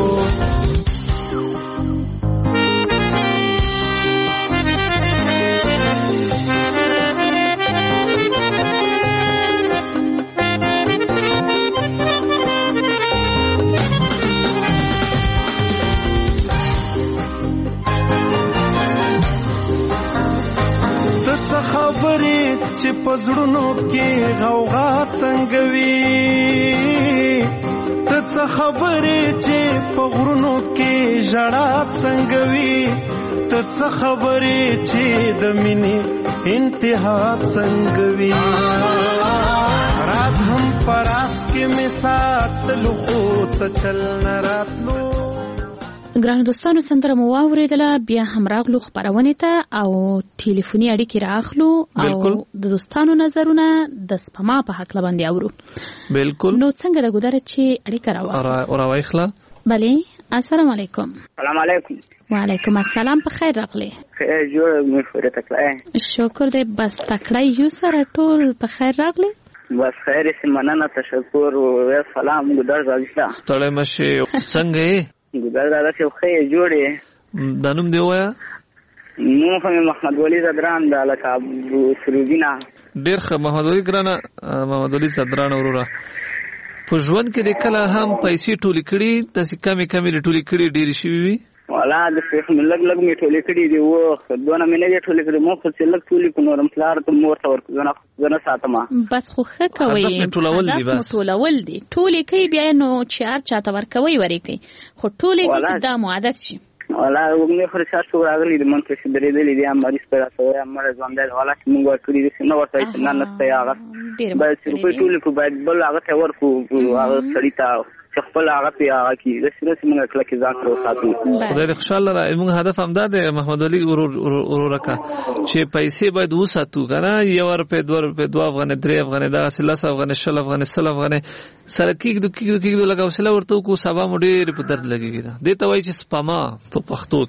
خبرې چې په زړونو کې غوغا څنګه وي ته څه خبرې چې په غرونو کې ژړا څنګه وي ته څه خبرې چې د مینې انتها څنګه وي راز هم پراس کې مې ساتلو خو څه چل نه راتلو ګرانو دوستانو سندره مو واورېدله بیا هم راغلو خپرونې ته او ټلیفوني اړیکې رااخلو او د دوستانو نظرونه د سپما په هکله باندې اورو بالکل نو څنګه د ګودره چې اړیکه راواخلو راواخله بله السلام علیکم السلام علیکم وعلیکم السلام په خیر راغلی خیر جوړ مې فره تکړه شکر دې بس تکړه یو سره ټول په خیر راغلی بس خیر سي مننه تشکر او سلام ګودر راځه تړې مشه څنګه ګودر دادا چې خو یې جوړې دانوم دی وایا نو هم محمد ولی زدران د لکه ابو سروبینا ډیر ښه محمد ولی ګرانه محمد ولی زدران ورورا په ژوند کې د کله هم پیسې ټولې کړي تاسو کمی کمی ټولې کړي ډیر شي وي ولا د څه لګ لګ می ټولې کړي دی و دونه مې نه ټولې کړي مو خو چې لګ ټولې کو نورم فلار ته مور ته ورکو زنه زنه ساتما بس خو ښه کوي ټولول دی بس ټولول دی ټولې کوي بیا نو چې هر چاته ورکوي ورې کوي خو ټولې کې چې دا عادت شي ولا وګنه خرچا شو راغلي د منته چې درې دې دي ام مریض پر اسوي ام ژوندل حالا چې موږ ورکړي دي نو ورته چې نه نسته هغه بس په ټولې کو باید بل هغه ته ورکو هغه سړی ته خپل هغه پیاغه کی د سره څنګه کله کې ځان کړو ساتو خدای دې خوشاله را موږ هدف هم ده محمد علي ورورکا چې پیسې باید وساتو کنه یو روپے دوه روپے دوه افغان درې افغان دا سلس افغان شل افغان سل افغان سره کېږي کېږي کېږي لګاو سره ورته کو سبا مو ډېر په درد لګیږي دې ته وایي چې سپما په پښتو کې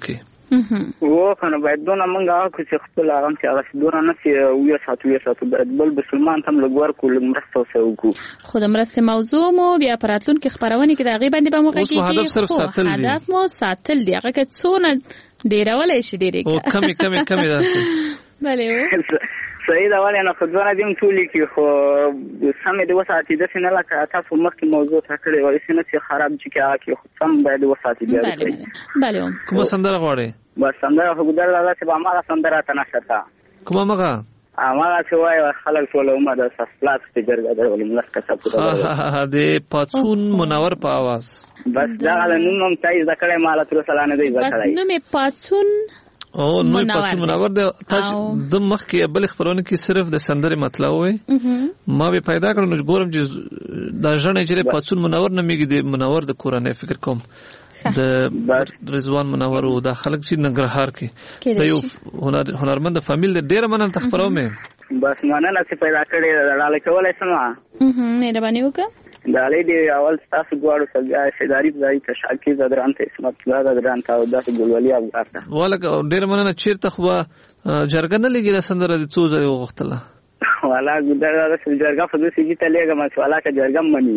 و کنه باید دونه مونږ هغه چې خپل هغه چې هغه دونه نه سي ویو ساتو ویو ساتو باید بل مسلمان هم لګور کول مرسته وکړو. خو د مرسته موضوع مو بیا پراتلون کې خبرونه کې دغه باندې به مو غږیږي. هدف صرف ساتل دي. هدف مو ساتل دی. هغه کې څونه ډیرولای شي ډیرې. او کمی کمی کمی داسې. بله. صحیح دا ولې نه خدونه دیم ټولې کې خو سمې د وساتې د سینه لکه تاسو مخکې موضوع ته کړې وای سینه چې خراب چې کې خو سم باید وساتې بیا. بله بله. کوم سندره غواړي؟ بس سندره خو ګدر راځي چې به ما سندره ته نشته. کومه مغه؟ اماغه چې وای خلک ټول عمر د سپلاس په جرګه درولې ملکه صاحب. ها ها د پاتون منور په आवाज. بس دا نن هم تای ذکرې مال تر سلانه دی ذکرې. بس نو می پاتون او نو پاتون منور د تاسو د مخ کې بل خبرونه کې صرف د سندره مطلب وای. ما به پیدا کړو نو ګورم چې دا ژوند چې پاتون منور نه میګي د منور د کورانه فکر کوم. د رضوان منور او د خلک چې ننګرهار کې د یو هنر هنرمند فامیل د ډیر مننه تخبرو مې. بس مننه چې پیدا کړې رااله کولای سم. مهم مهرباني وکړه. دا لې اول تاسو غواړو چې شیداری ځای ته شاکي زدران ته اسمت الله زدران ته او د ګلولي افغان ته ولکه ډیر مننه چیرته خو جرګه نه لګي د سندره د څو ځای وغختله. والا ګدر دا جرګه په دې سیګی ته لګم چې والا کا جرګه مني.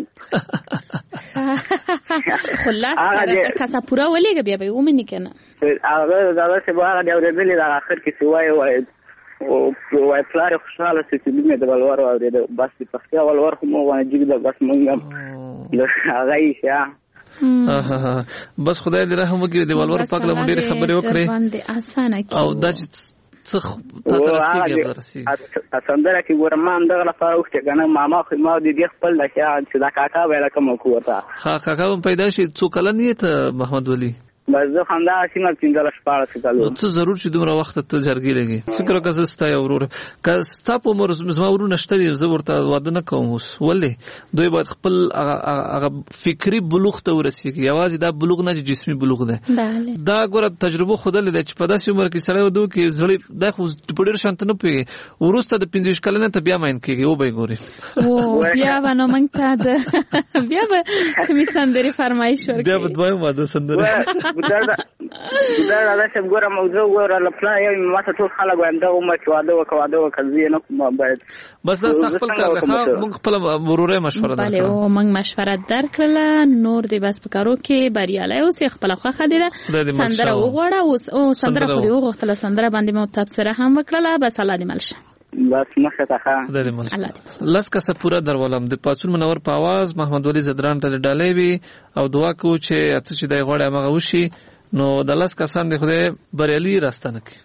خلاص کاسا پورا ولېګ بیا به ومني کنه. هغه دا څه به هغه د ورځې د اخر کې سوای وای او وای پلار خوشاله چې دې د ولور او د بس په څه ولور خو مو باندې جګ د بس مونږ له هغه یې بس خدای دې رحم وکړي د ولور پاک له ډېر خبرې وکړي او دا چې څه تا ترسيږي درسي سندره کې ګورم ما اندغه لپاره وخت کنه ماما خو ما دې خپل لکه چې دا کاکا ویل کوم کوته ها کاکا پیدا شي څو کلن یې ته محمد ولی بس زه خندا سیمه پینځه شپاره کالو څه ضرور چې دومره وخت ته جرګې لګي فکر وکړه ستا یو ورور که ستا په عمر زما ورونه شته دي زه ورته واده نه کوم اوس ولې دوی باید خپل هغه فکري بلوغ ته ورسېږي یوازې دا بلوغ نه چې جسمي بلوغ ده دا ګوره تجربه ښودلې ده چې په داسې عمر کې سړی ودو کې زړی دا خو په ډېر شانته نه پوهېږي وروسته د پنځه کلنه ته بیا ماین کېږي او به یې ګورې بیا به نو موږ ته بیا به کومې سندرې فرمایش ورکوي بیا به دویم واده سندرې دا دا دا چې ګوره موضوع ګوره لپاره یو ماته ټول خلک وایم دا عمر کې واده وکړه واده وکړه زه نه کوم باید بس دا خپل کار ده موږ خپل ورورې مشوره درکړه بله او موږ مشوره درکړه نور دې بس په کارو کې بریالي اوسې خپل خوښه دي سندره وغواړه او سندره خو دې وغوښتله سندره باندې مو تبصره هم وکړله بس الله دې مل شه بس مخه ته لس کسه پورا درولم د پاتون منور په आवाज محمد ولی زدران ته ډالې وی او دعا کو چې اته چې دای غوړې مغه وشي نو د لس کسان د خدای بریالي راستنه کی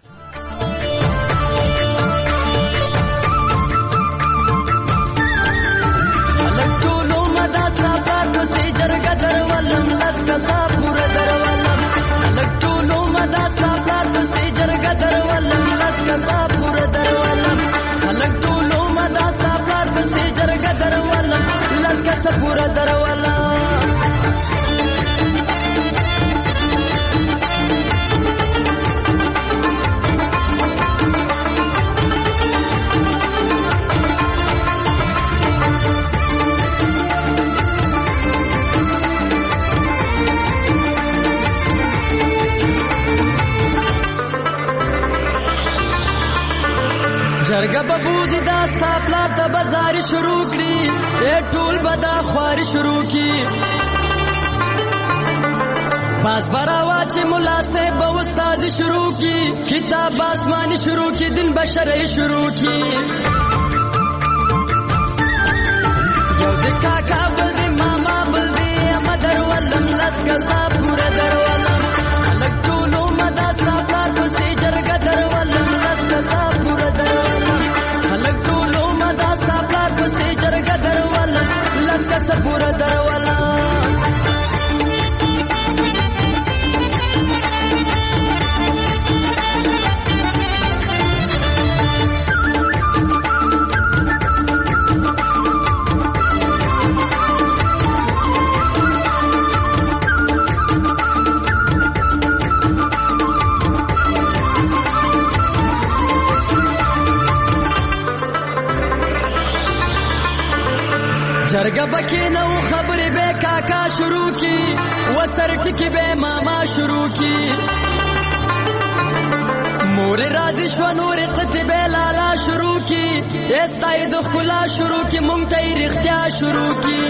الټولو مدا صفات سي جرګه درولم لس کسا پورا درولم الټولو مدا صفات سي جرګه درولم لس کسا پورا درولم الټولو مدا صفات سي جرګه درولم لس کسا پورا درولم جرګه په بوج دا سپلار ته بازار شروع کړي اے ټول بدا خواري شروع کی باز براوا چې مولا سے به استاد شروع کی کتاب آسمانی شروع کی دن بشری شروع کی یو د کاکا بل دی ماما بل دی مدر ولم لس کسا پورا در ولم الګ ټولو مدا سپلار په سي جرګه در ولم لس کسا پورا در پورا دروالا جرګه بکی نو خبرې به کاکا شروع کی وسر ټکی به ماما شروع کی مور راضي شو نور قطبه لالا شروع کی استای د خلا شروع کی مونږ ته رښتیا شروع کی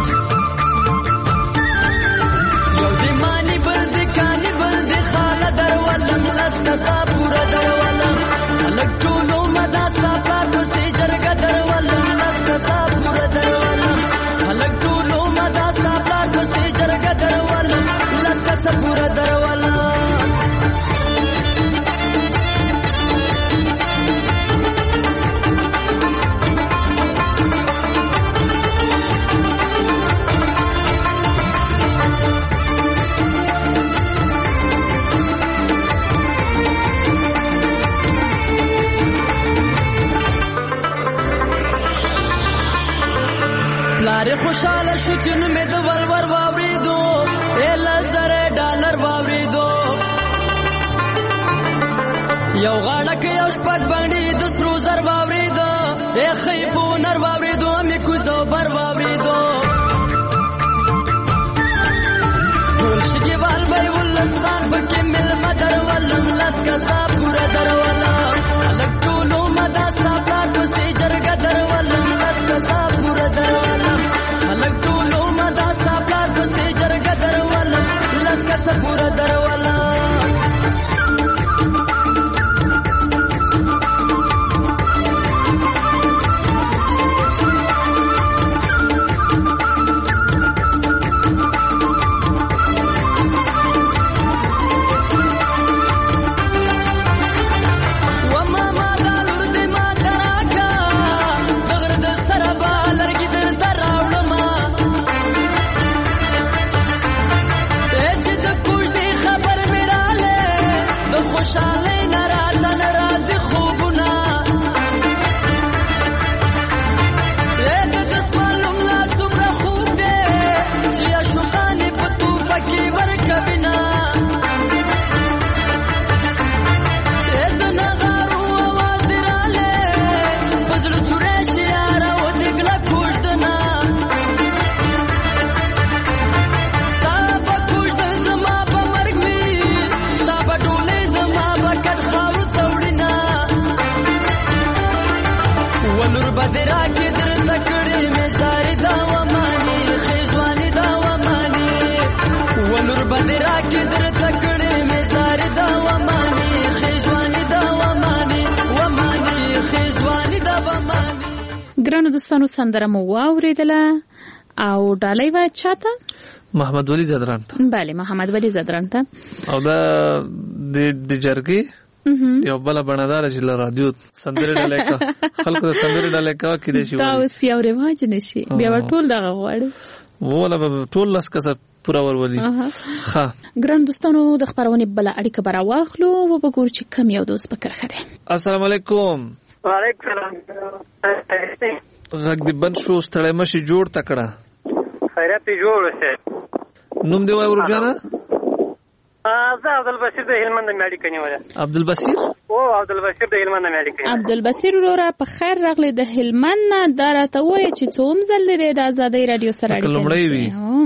یو دې مانی بل دې کانی بل دې خاله درولم لاس کا پورا درولم الګ ټولو مدا صفار پسې جرګه درولم لاس کا پورا درولم الګ ټولو مدا صفار پسې جرګه درولم لاس کا پورا درولم لاره خوشاله شو چې نو مې د ورور واوریدو ال زره ډالر واوریدو یو غاړه کې یو شپږ باندې د سرو زر واوریدو ای خې په نر واوریدو مې کو زوبر واوریدو ټول شګي وال به ولس خان پکې مل مدر ولم لاس کا صاحب پورا دروالا الګ ټولو مدا صاحب پسې جرګه درولم لاس کا صاحب پورا دروالا الګ ټولو مدا صاحب پسې جرګه درولم لاس کا صاحب پورا دروالا ګرانو دوستانو سندره مو واوریدله او ډالۍ و چاته محمد ولی زدران ته بله محمد ولی زدران ته او دا د د جرګي یو بل بڼدار چې له رادیو سندره ډالۍ کا خلکو د سندره ډالۍ کا کې دي چې دا اوس یو رواج نشي بیا ټول دغه غواړي ولا ټول لاس کسه پورا ورولي ها ګران دوستانو د خبرونه بل اړیکه برا واخلو او وګورو چې کم یو دوست پکړه خده السلام علیکم وعلیکم السلام غږ دې بند شو ستړی مشي جوړ تکړه خیرات جوړ شه نوم دی وای ورجانا زه عبدالبصیر د هلمند میاړي کني وای عبدالبصیر او عبدالبصیر د هلمند میاړي کني عبدالبصیر وروره په خیر راغلی د هلمند نه دراته وای چې څوم زل دی د آزادۍ رادیو سره اړیکه لومړی وی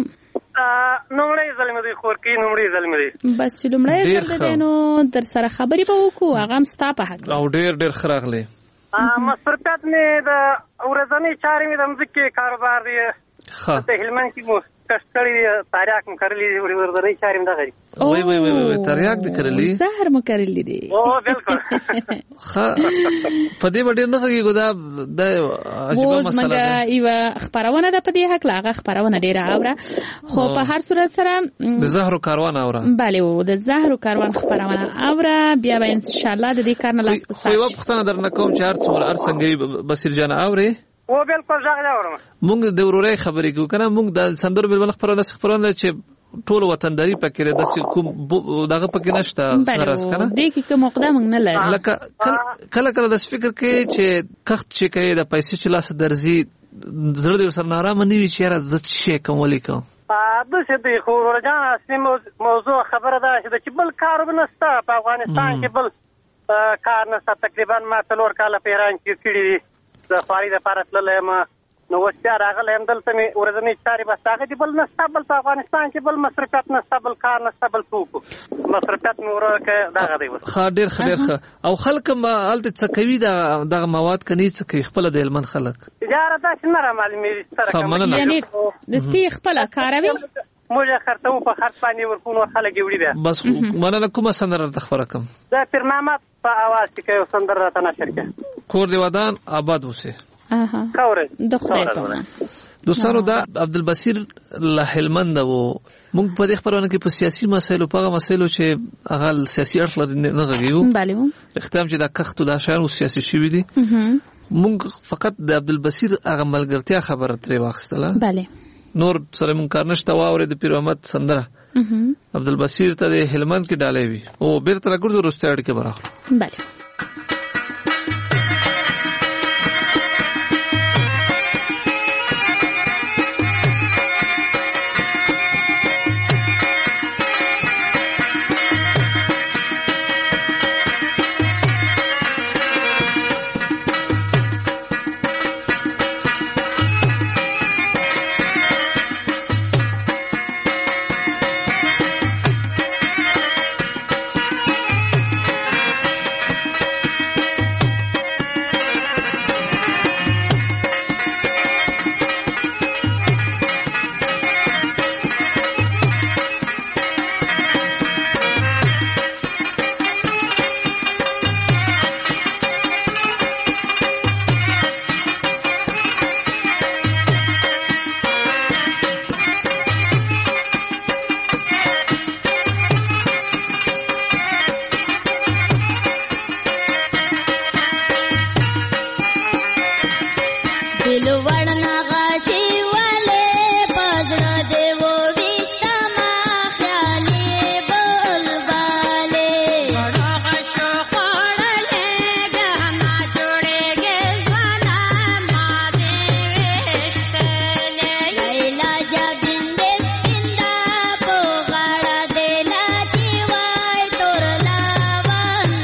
نومړی ظلم دی خور کې نومړی ظلم دی بس چې لومړی ظلم دی نو در سره خبرې به وکړو هغه هم ستا په حق او ډېر ډېر خراغلی مصرفات مې د ورځنۍ چارې مې د مځکې کاروبار دی په هلمند کې مو کشتړي تاریاک مو کړلې ورځنۍ چارې مې دغه وای وای وای تاریاک دې کړلې زهر مو کړلې دي او بالکل ها په دې باندې نه کوي ګدا د عجيبه مسله ده ایو خبرونه ده په دې حق لاغه خبرونه ډیره اوره خو په هر صورت سره د زهر کاروان اوره bale و د زهر کاروان خبرونه اوره بیا به ان شاء الله د دې کار نه لاس خو یو پختنه درنه کوم چې هر څومره هر څنګه بصیر جان اوره او بالکل ځاګه اورم مونږ د ورورې خبرې کوو کنه مونږ د سندر بل خبرونه خبرونه چې ټول وطنداري پکې د کوم دغه پکې نشته غرض کنه د کې کوم مقدم نه لري لکه کله کله د فکر کې چې کخت چې کوي د پیسې چې لاس درځي زړه دې سره نارامه نه وي چې را زت شي کوم ولیکم د څه دی خو ورجان اصلي موضوع خبره ده چې بل کار ونسته په افغانستان کې بل کار نسته تقریبا ما څلور کاله پیران کې کړی د فاري د پارت للم نو اوس بیا راغلی یم دلته مې ورځنۍ چارې بس هغه دي بل نشته بل په افغانستان کې بل مصرفیت نشته بل کار نشته بل څوک مصرفیت مې ورکه دغه دی اوس ښه ډېر ښه ډېر ښه او خلک هم هلته څه کوي دغه مواد کني څه کوي خپله د هلمند خلک یاره داسې نه رامعلومېږي سره یعنې د تی خپله کاروي موږ یې خرڅوو په خرڅ باندې ورکو نور خلک یې وړي بیا بس مننه کومه سندره راته خپره کړم دا پیر محمد په اواز کې که یو سندره راته نشر کړي کور دې ودان آباد اوسې د خدای دوستانو دا عبدالبصیر له هلمند و موږ په دې خبرونه کې په سیاسي مسایلو په هغه مسایلو چې هغه سیاسي اړخ لري نه غږیږو بله اختیام چې دا کښتو دا شیان سیاسي شوي دي موږ فقط د عبدالبصیر هغه ملګرتیا خبره ترې واخیستله بله نور سره مونږ کار نشته واورې د پیر محمد سندره عبدالبصیر ته د هلمند کې ډالۍ وي او بیرته راګرځو وروستۍ اړیکې به راخلو بله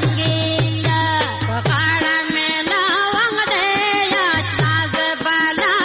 Bala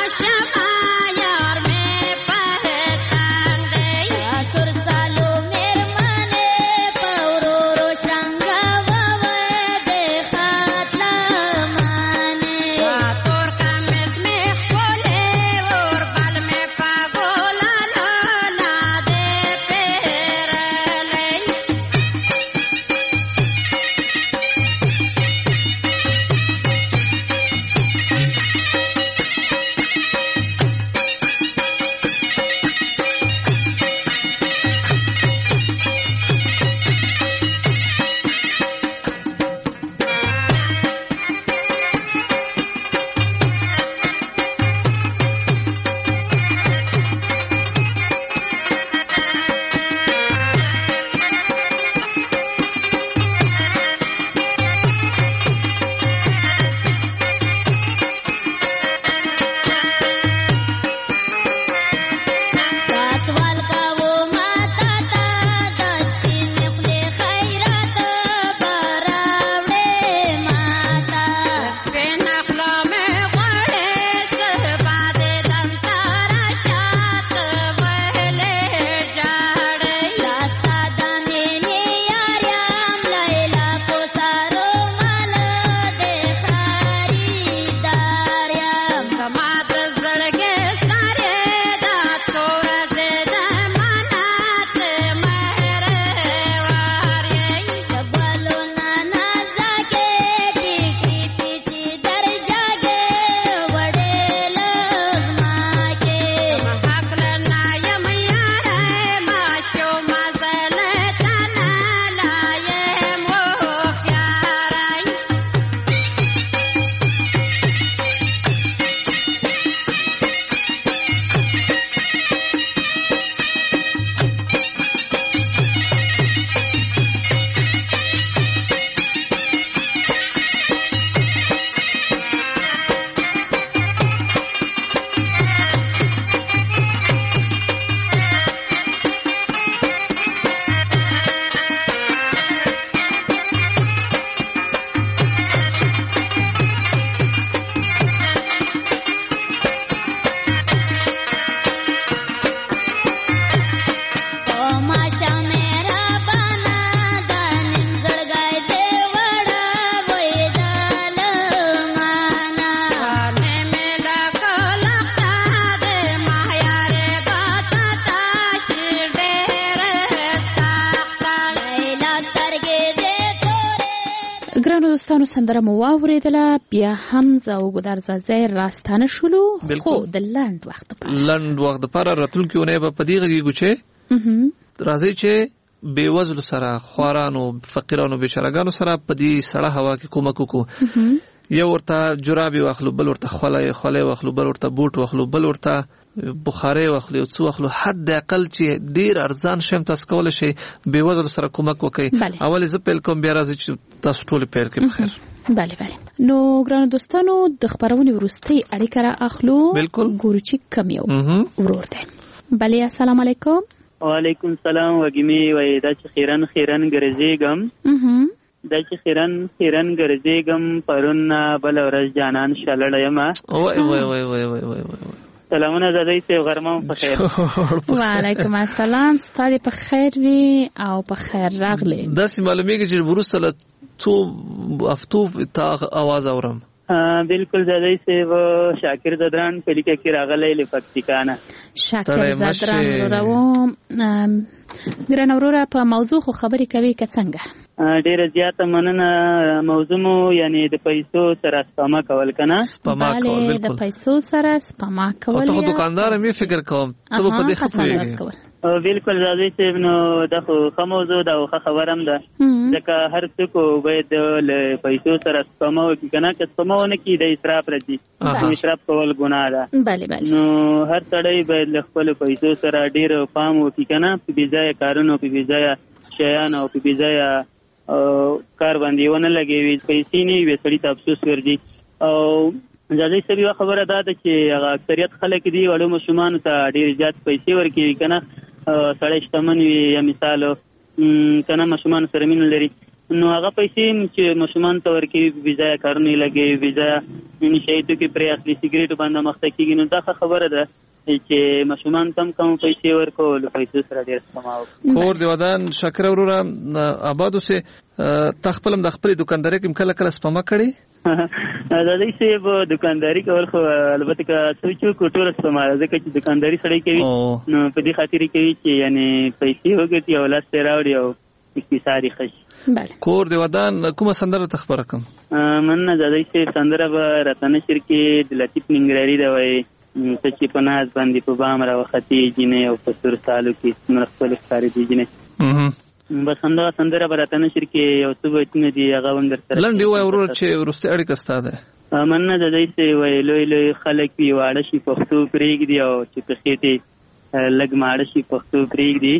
دوستانو سندره مو واوریدله بیا هم زه او ګودرزازی راستانه شولو خو د لنډ وخت لپاره لنډ وخت لپاره راتلونکي اونۍ به په دې غږیږو چې راځي چې بېوزلو سره خوارانو فقیرانو بیچارهګانو سره په دې سړه هوا کې کومک وکړو. یو ورته جرابې واخلو، بل ورته خولۍ خولۍ واخلو، بل ورته بوټ واخلو، بل ورته بخارۍ واخلو، یو څه واخلو. حد اقل چې ډیر ارزان شی هم تاسو کولی شئ بېوزلو سره کومک وکړئ. اول زه پیل کوم بیا راځي چې تاسو ټول پیل کړئ په خیر. بله بله نو ګرانو دوستانو د خپرونې وروستۍ اړیکه را اخلو. بالکل ګورو چې کم یو ورور دی. بله السلام علیکم. وعلیکم السلام. وږمې وایي دا چې خیرن خیرن ګرځېږم دا چې خیرن خیرن ګرځېږم پرون بله ورځ جانان شلړه یمه. وای وای وای وای وای وای سلامونه زادی صاحب غرمه په خیر. وعلیکم السلام ستا دې په خیر وي او په خیر راغلی. داسې معلومیږي چې وروسته له څو هفتو تا اواز اورم. بالکل زادی صاحب شاکر زدران په لیکه کې راغلی له پکتیکانه. شاکر زدران وروم ګرانه وروره په موضوع خو خبرې کوي که څنګه؟ ډیره زیاته مننه. موضوع مو یعنی د پیسو سره سپما کول کنه؟ سپما کول بالکل. د پیسو سره سپما کول. ته خو دکاندار مې فکر کوم ته په دې خپل. بالکل زادی صاحب نو دا خو ښه موضوع ده او ښه خبره هم ده ځکه هر څوک باید له پیسو سره سپما وکړي کنه که سپما ونه کړي د اسراف راځي. اسراف کول ګناه ده. بله بله نو هر سړی باید له خپلو پیسو سره ډېر پام وکړي کنه په بې ځایه کارونو په بې ځایه شیانو او په بې ځایه کار باندې ونه لګوي. پیسې نه وي سړي ته افسوس ورځي. او زادی صاحب یوه خبره دا ده چې هغه اکثریت خلک دي وړو ماشومانو ته ډېرې زیات پیسې ورکوي که نه سړی شتمن وي یا مثال که نه ماشومانو سره مینه لري نو هغه پیسې چې ماشومانو ته ورکوي په بې ځایه کارونه یې لګوي بې ځایه نشهیي توکي پرې اخلي سګرېټو باندې مخته کېږي. نو دا ښه خبره ده چې ماشومان ته هم کم پیسې ورکو له پیسو سره ډېر سپما وکړو. کور د ودان شاکر وروره آباد اوسې. ته خپل هم د خپلې دوکاندارۍ کې کله کله سپما کړې؟ زادی صاحب دوکانداري کول خو البته که څوک وکړو ټوله سپما ده ځکه چې دوکانداري سړی کوي نو په دې خاطر یې کوي چې یعنې پیسې وګټي او لاس ته راوړي او اقتصاد یې ښه شي. کور د ودان کومه سندره ته خپره کړم؟ مننه زادی صاحب. سندره به راته نشر کې د لطیف ننګرهاري ده وایي ته چې په ناز باندې په بام راوختې جینۍ او په سور سالو کې څومره ښکلې ښکارېدې جینۍ. بس همدغه سندره به راته نشر کې یو څه بیتونه دي هغه هم در سره لنډ ووایه وروره چې وروستۍ اړیکه ستا ده. مننه زادی صاحب وایي لوی لوی خلک وي واړه شي پښتو پرېږدي او چې په خېټې لږ ماړه شي پښتو پرېږدي.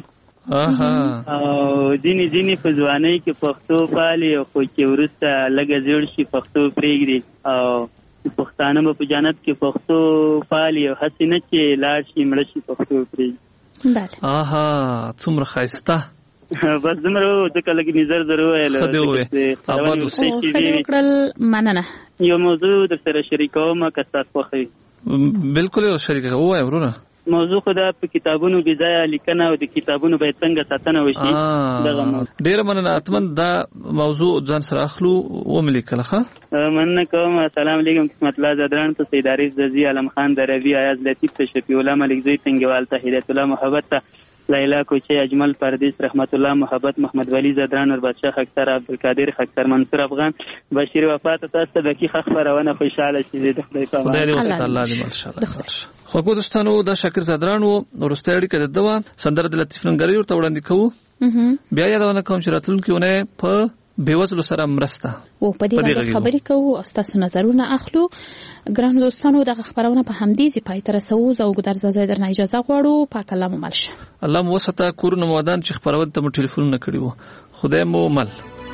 او ځینې ځینې په ځوانۍ کې پښتو پالي خو چې وروسته لږه زیړ شي پښتو پرېږدي. او پښتانه به په جنت کې پښتو پالي او هسې نه چې لاړ شي مړه شي پښتو پرېږدي. آها څومره ښایسته. بس دومره ځکه لږ نظر در وویل ښه دې وویل. ښه دې وکړل مننه. یو موضوع در سره شریکوم که ستاسو خوښه وي. بالکل یو شریکه ووایه وروره. موضوع خو دا په کتابونو بې ځایه لیکنه او د کتابونو باید څنګه ساتنه وشي دغه موضوع. ډېره مننه اتمن دا موضوع ځان سره اخلو ومې لیکله. ښه مننه کوم. السلام علیکم قسمت الله زدران ته سید عارف ززي علم خان دروي ایاز لطیف ته شفیع الله ملک زوی تنګوال ته هدایت الله محبت ته لیلا کوچی اجمل پردیس رحمت الله محبت محمد ولی زدران اور بادشاہ خکسر عبدالقادر خکسر منصور افغان بشیر وفات تاسو ته دقیقه خبرونه خوشاله شي د خدای په امان. خدای دې وسات الله دې ماشاءالله. خو کو دوستانو دا شاکر زدران وو ورسته اړیکه د دوا سندره د لطیف ننګرهاري ورته وړاندې کوو. بیا یادونه کوم چې راتلونکي ونه په بیوزلو سره مرسته او په دې باندې خبرې کوو او تاسو نظرونه اخلو. ګرانو دوستانو دغه خبرونه په همدې ځای پای ته رسوو. زه ګودرزازی درنه اجازه غواړو. پاک الله مو مل شه. الله مو وساته. کورونه مو ودان چې خبرونه ته مو ټلیفونونه کړي وو. خدای مو مل.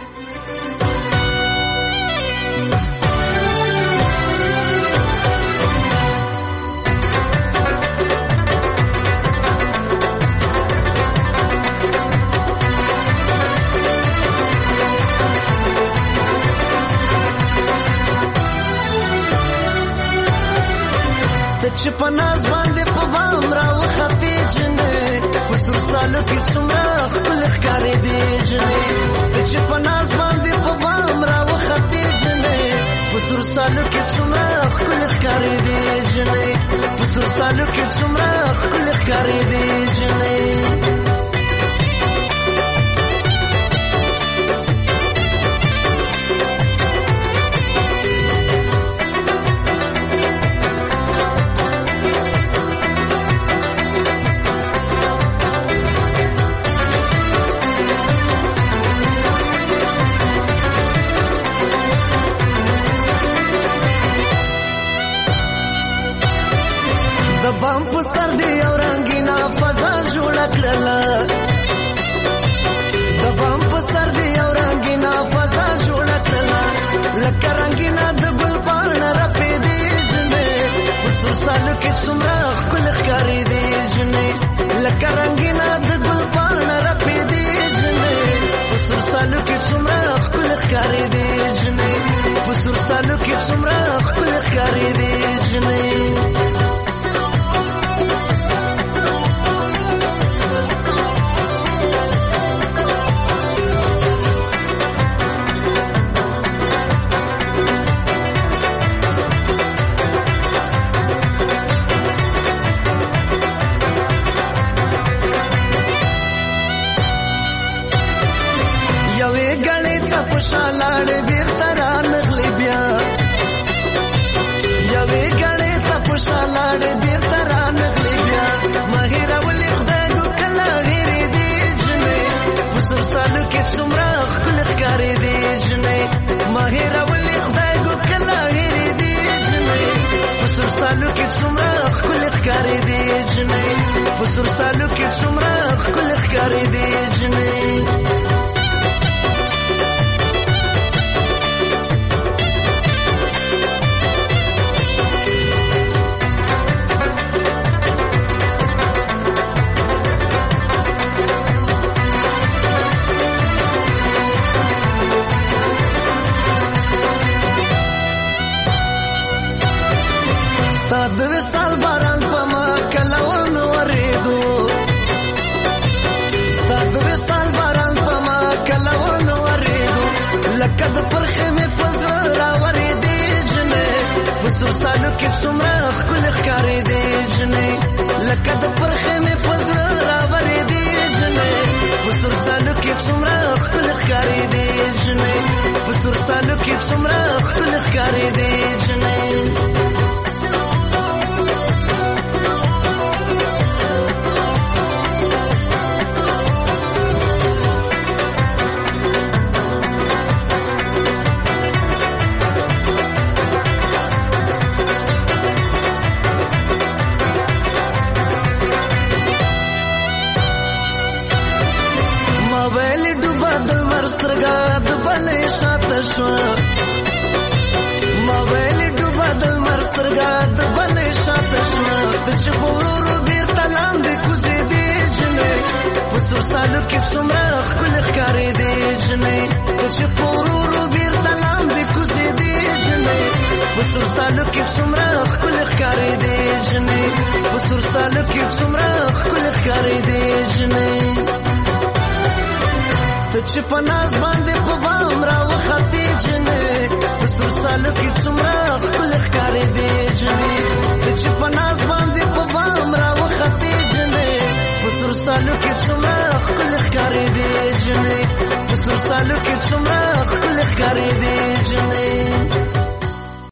چې په ناز باندې په بام راوختې جنې په سور سالو کې څومره ښکلې ښکارېدې جنې چې په ناز باندې په بام راوختې جنې په سور سالو کې څومره ښکلې ښکارېدې جنې په سور سالو کې څومره ښکلې ښکارېدې جنې لکه رنګینه د ګل پاڼه رپېدې جنې په سور سالو کې څومره ښکلې ښکارېدې جنې په سور سالو کې څومره ښکلې ښکارېدې جنې شالاړ بیرته رانغلی بیا یوې ګړې ته په شالاړ بیرته رانغلی بیا مهیره ولې خدای نو کله هېرېدې جنې په سر سالو کې څومره ښکلې ښکارېدې جنې مهیره ولې خدای نو کله هېرېدې جنې په سر سالو کې څومره ښکلې ښکارېدې جنې په سر سالو کې څومره ښکلې ښکارېدې جنې د وصال باران په ما کله ونه ورېدو ستا د وصال باران په ما کله ونه ورېدو لکه د پرخې مې په زړه راورېدې جنې په سور سالو کې څومره ښکلې ښکارېدې جنې لکه د پرخې مې په زړه راورېدې جنې په سور سالو کې څومره ښکلې ښکارېدې جنې په سور سالو کې څومره ښکلې ښکارېدې جنې ما ویل ډوبه د لمر سترګه د بلې شاته شوه ته چې په ورورو بېرته لاندې کوزېدې جنې په سور سالو کې څومره ښکلې ښکارېدې جنې ته چې په ورورو بېرته لاندې کوزېدې جنې په سور سالو کې څومره ښکلې ښکارېدې جنې په سور سالو کې څومره ښکلې ښکارېدې جنې ته چې په ناز باندې په بام راوختې جنې په سور سالو کې څومره ښکلې ښکارېدې جنې ته چې په ناز باندې په بام راوختې جنې په سور سالو کې څومره ښکلې ښکارېدې جنې په سور سالو کې څومره ښکلې ښکارېدې جنې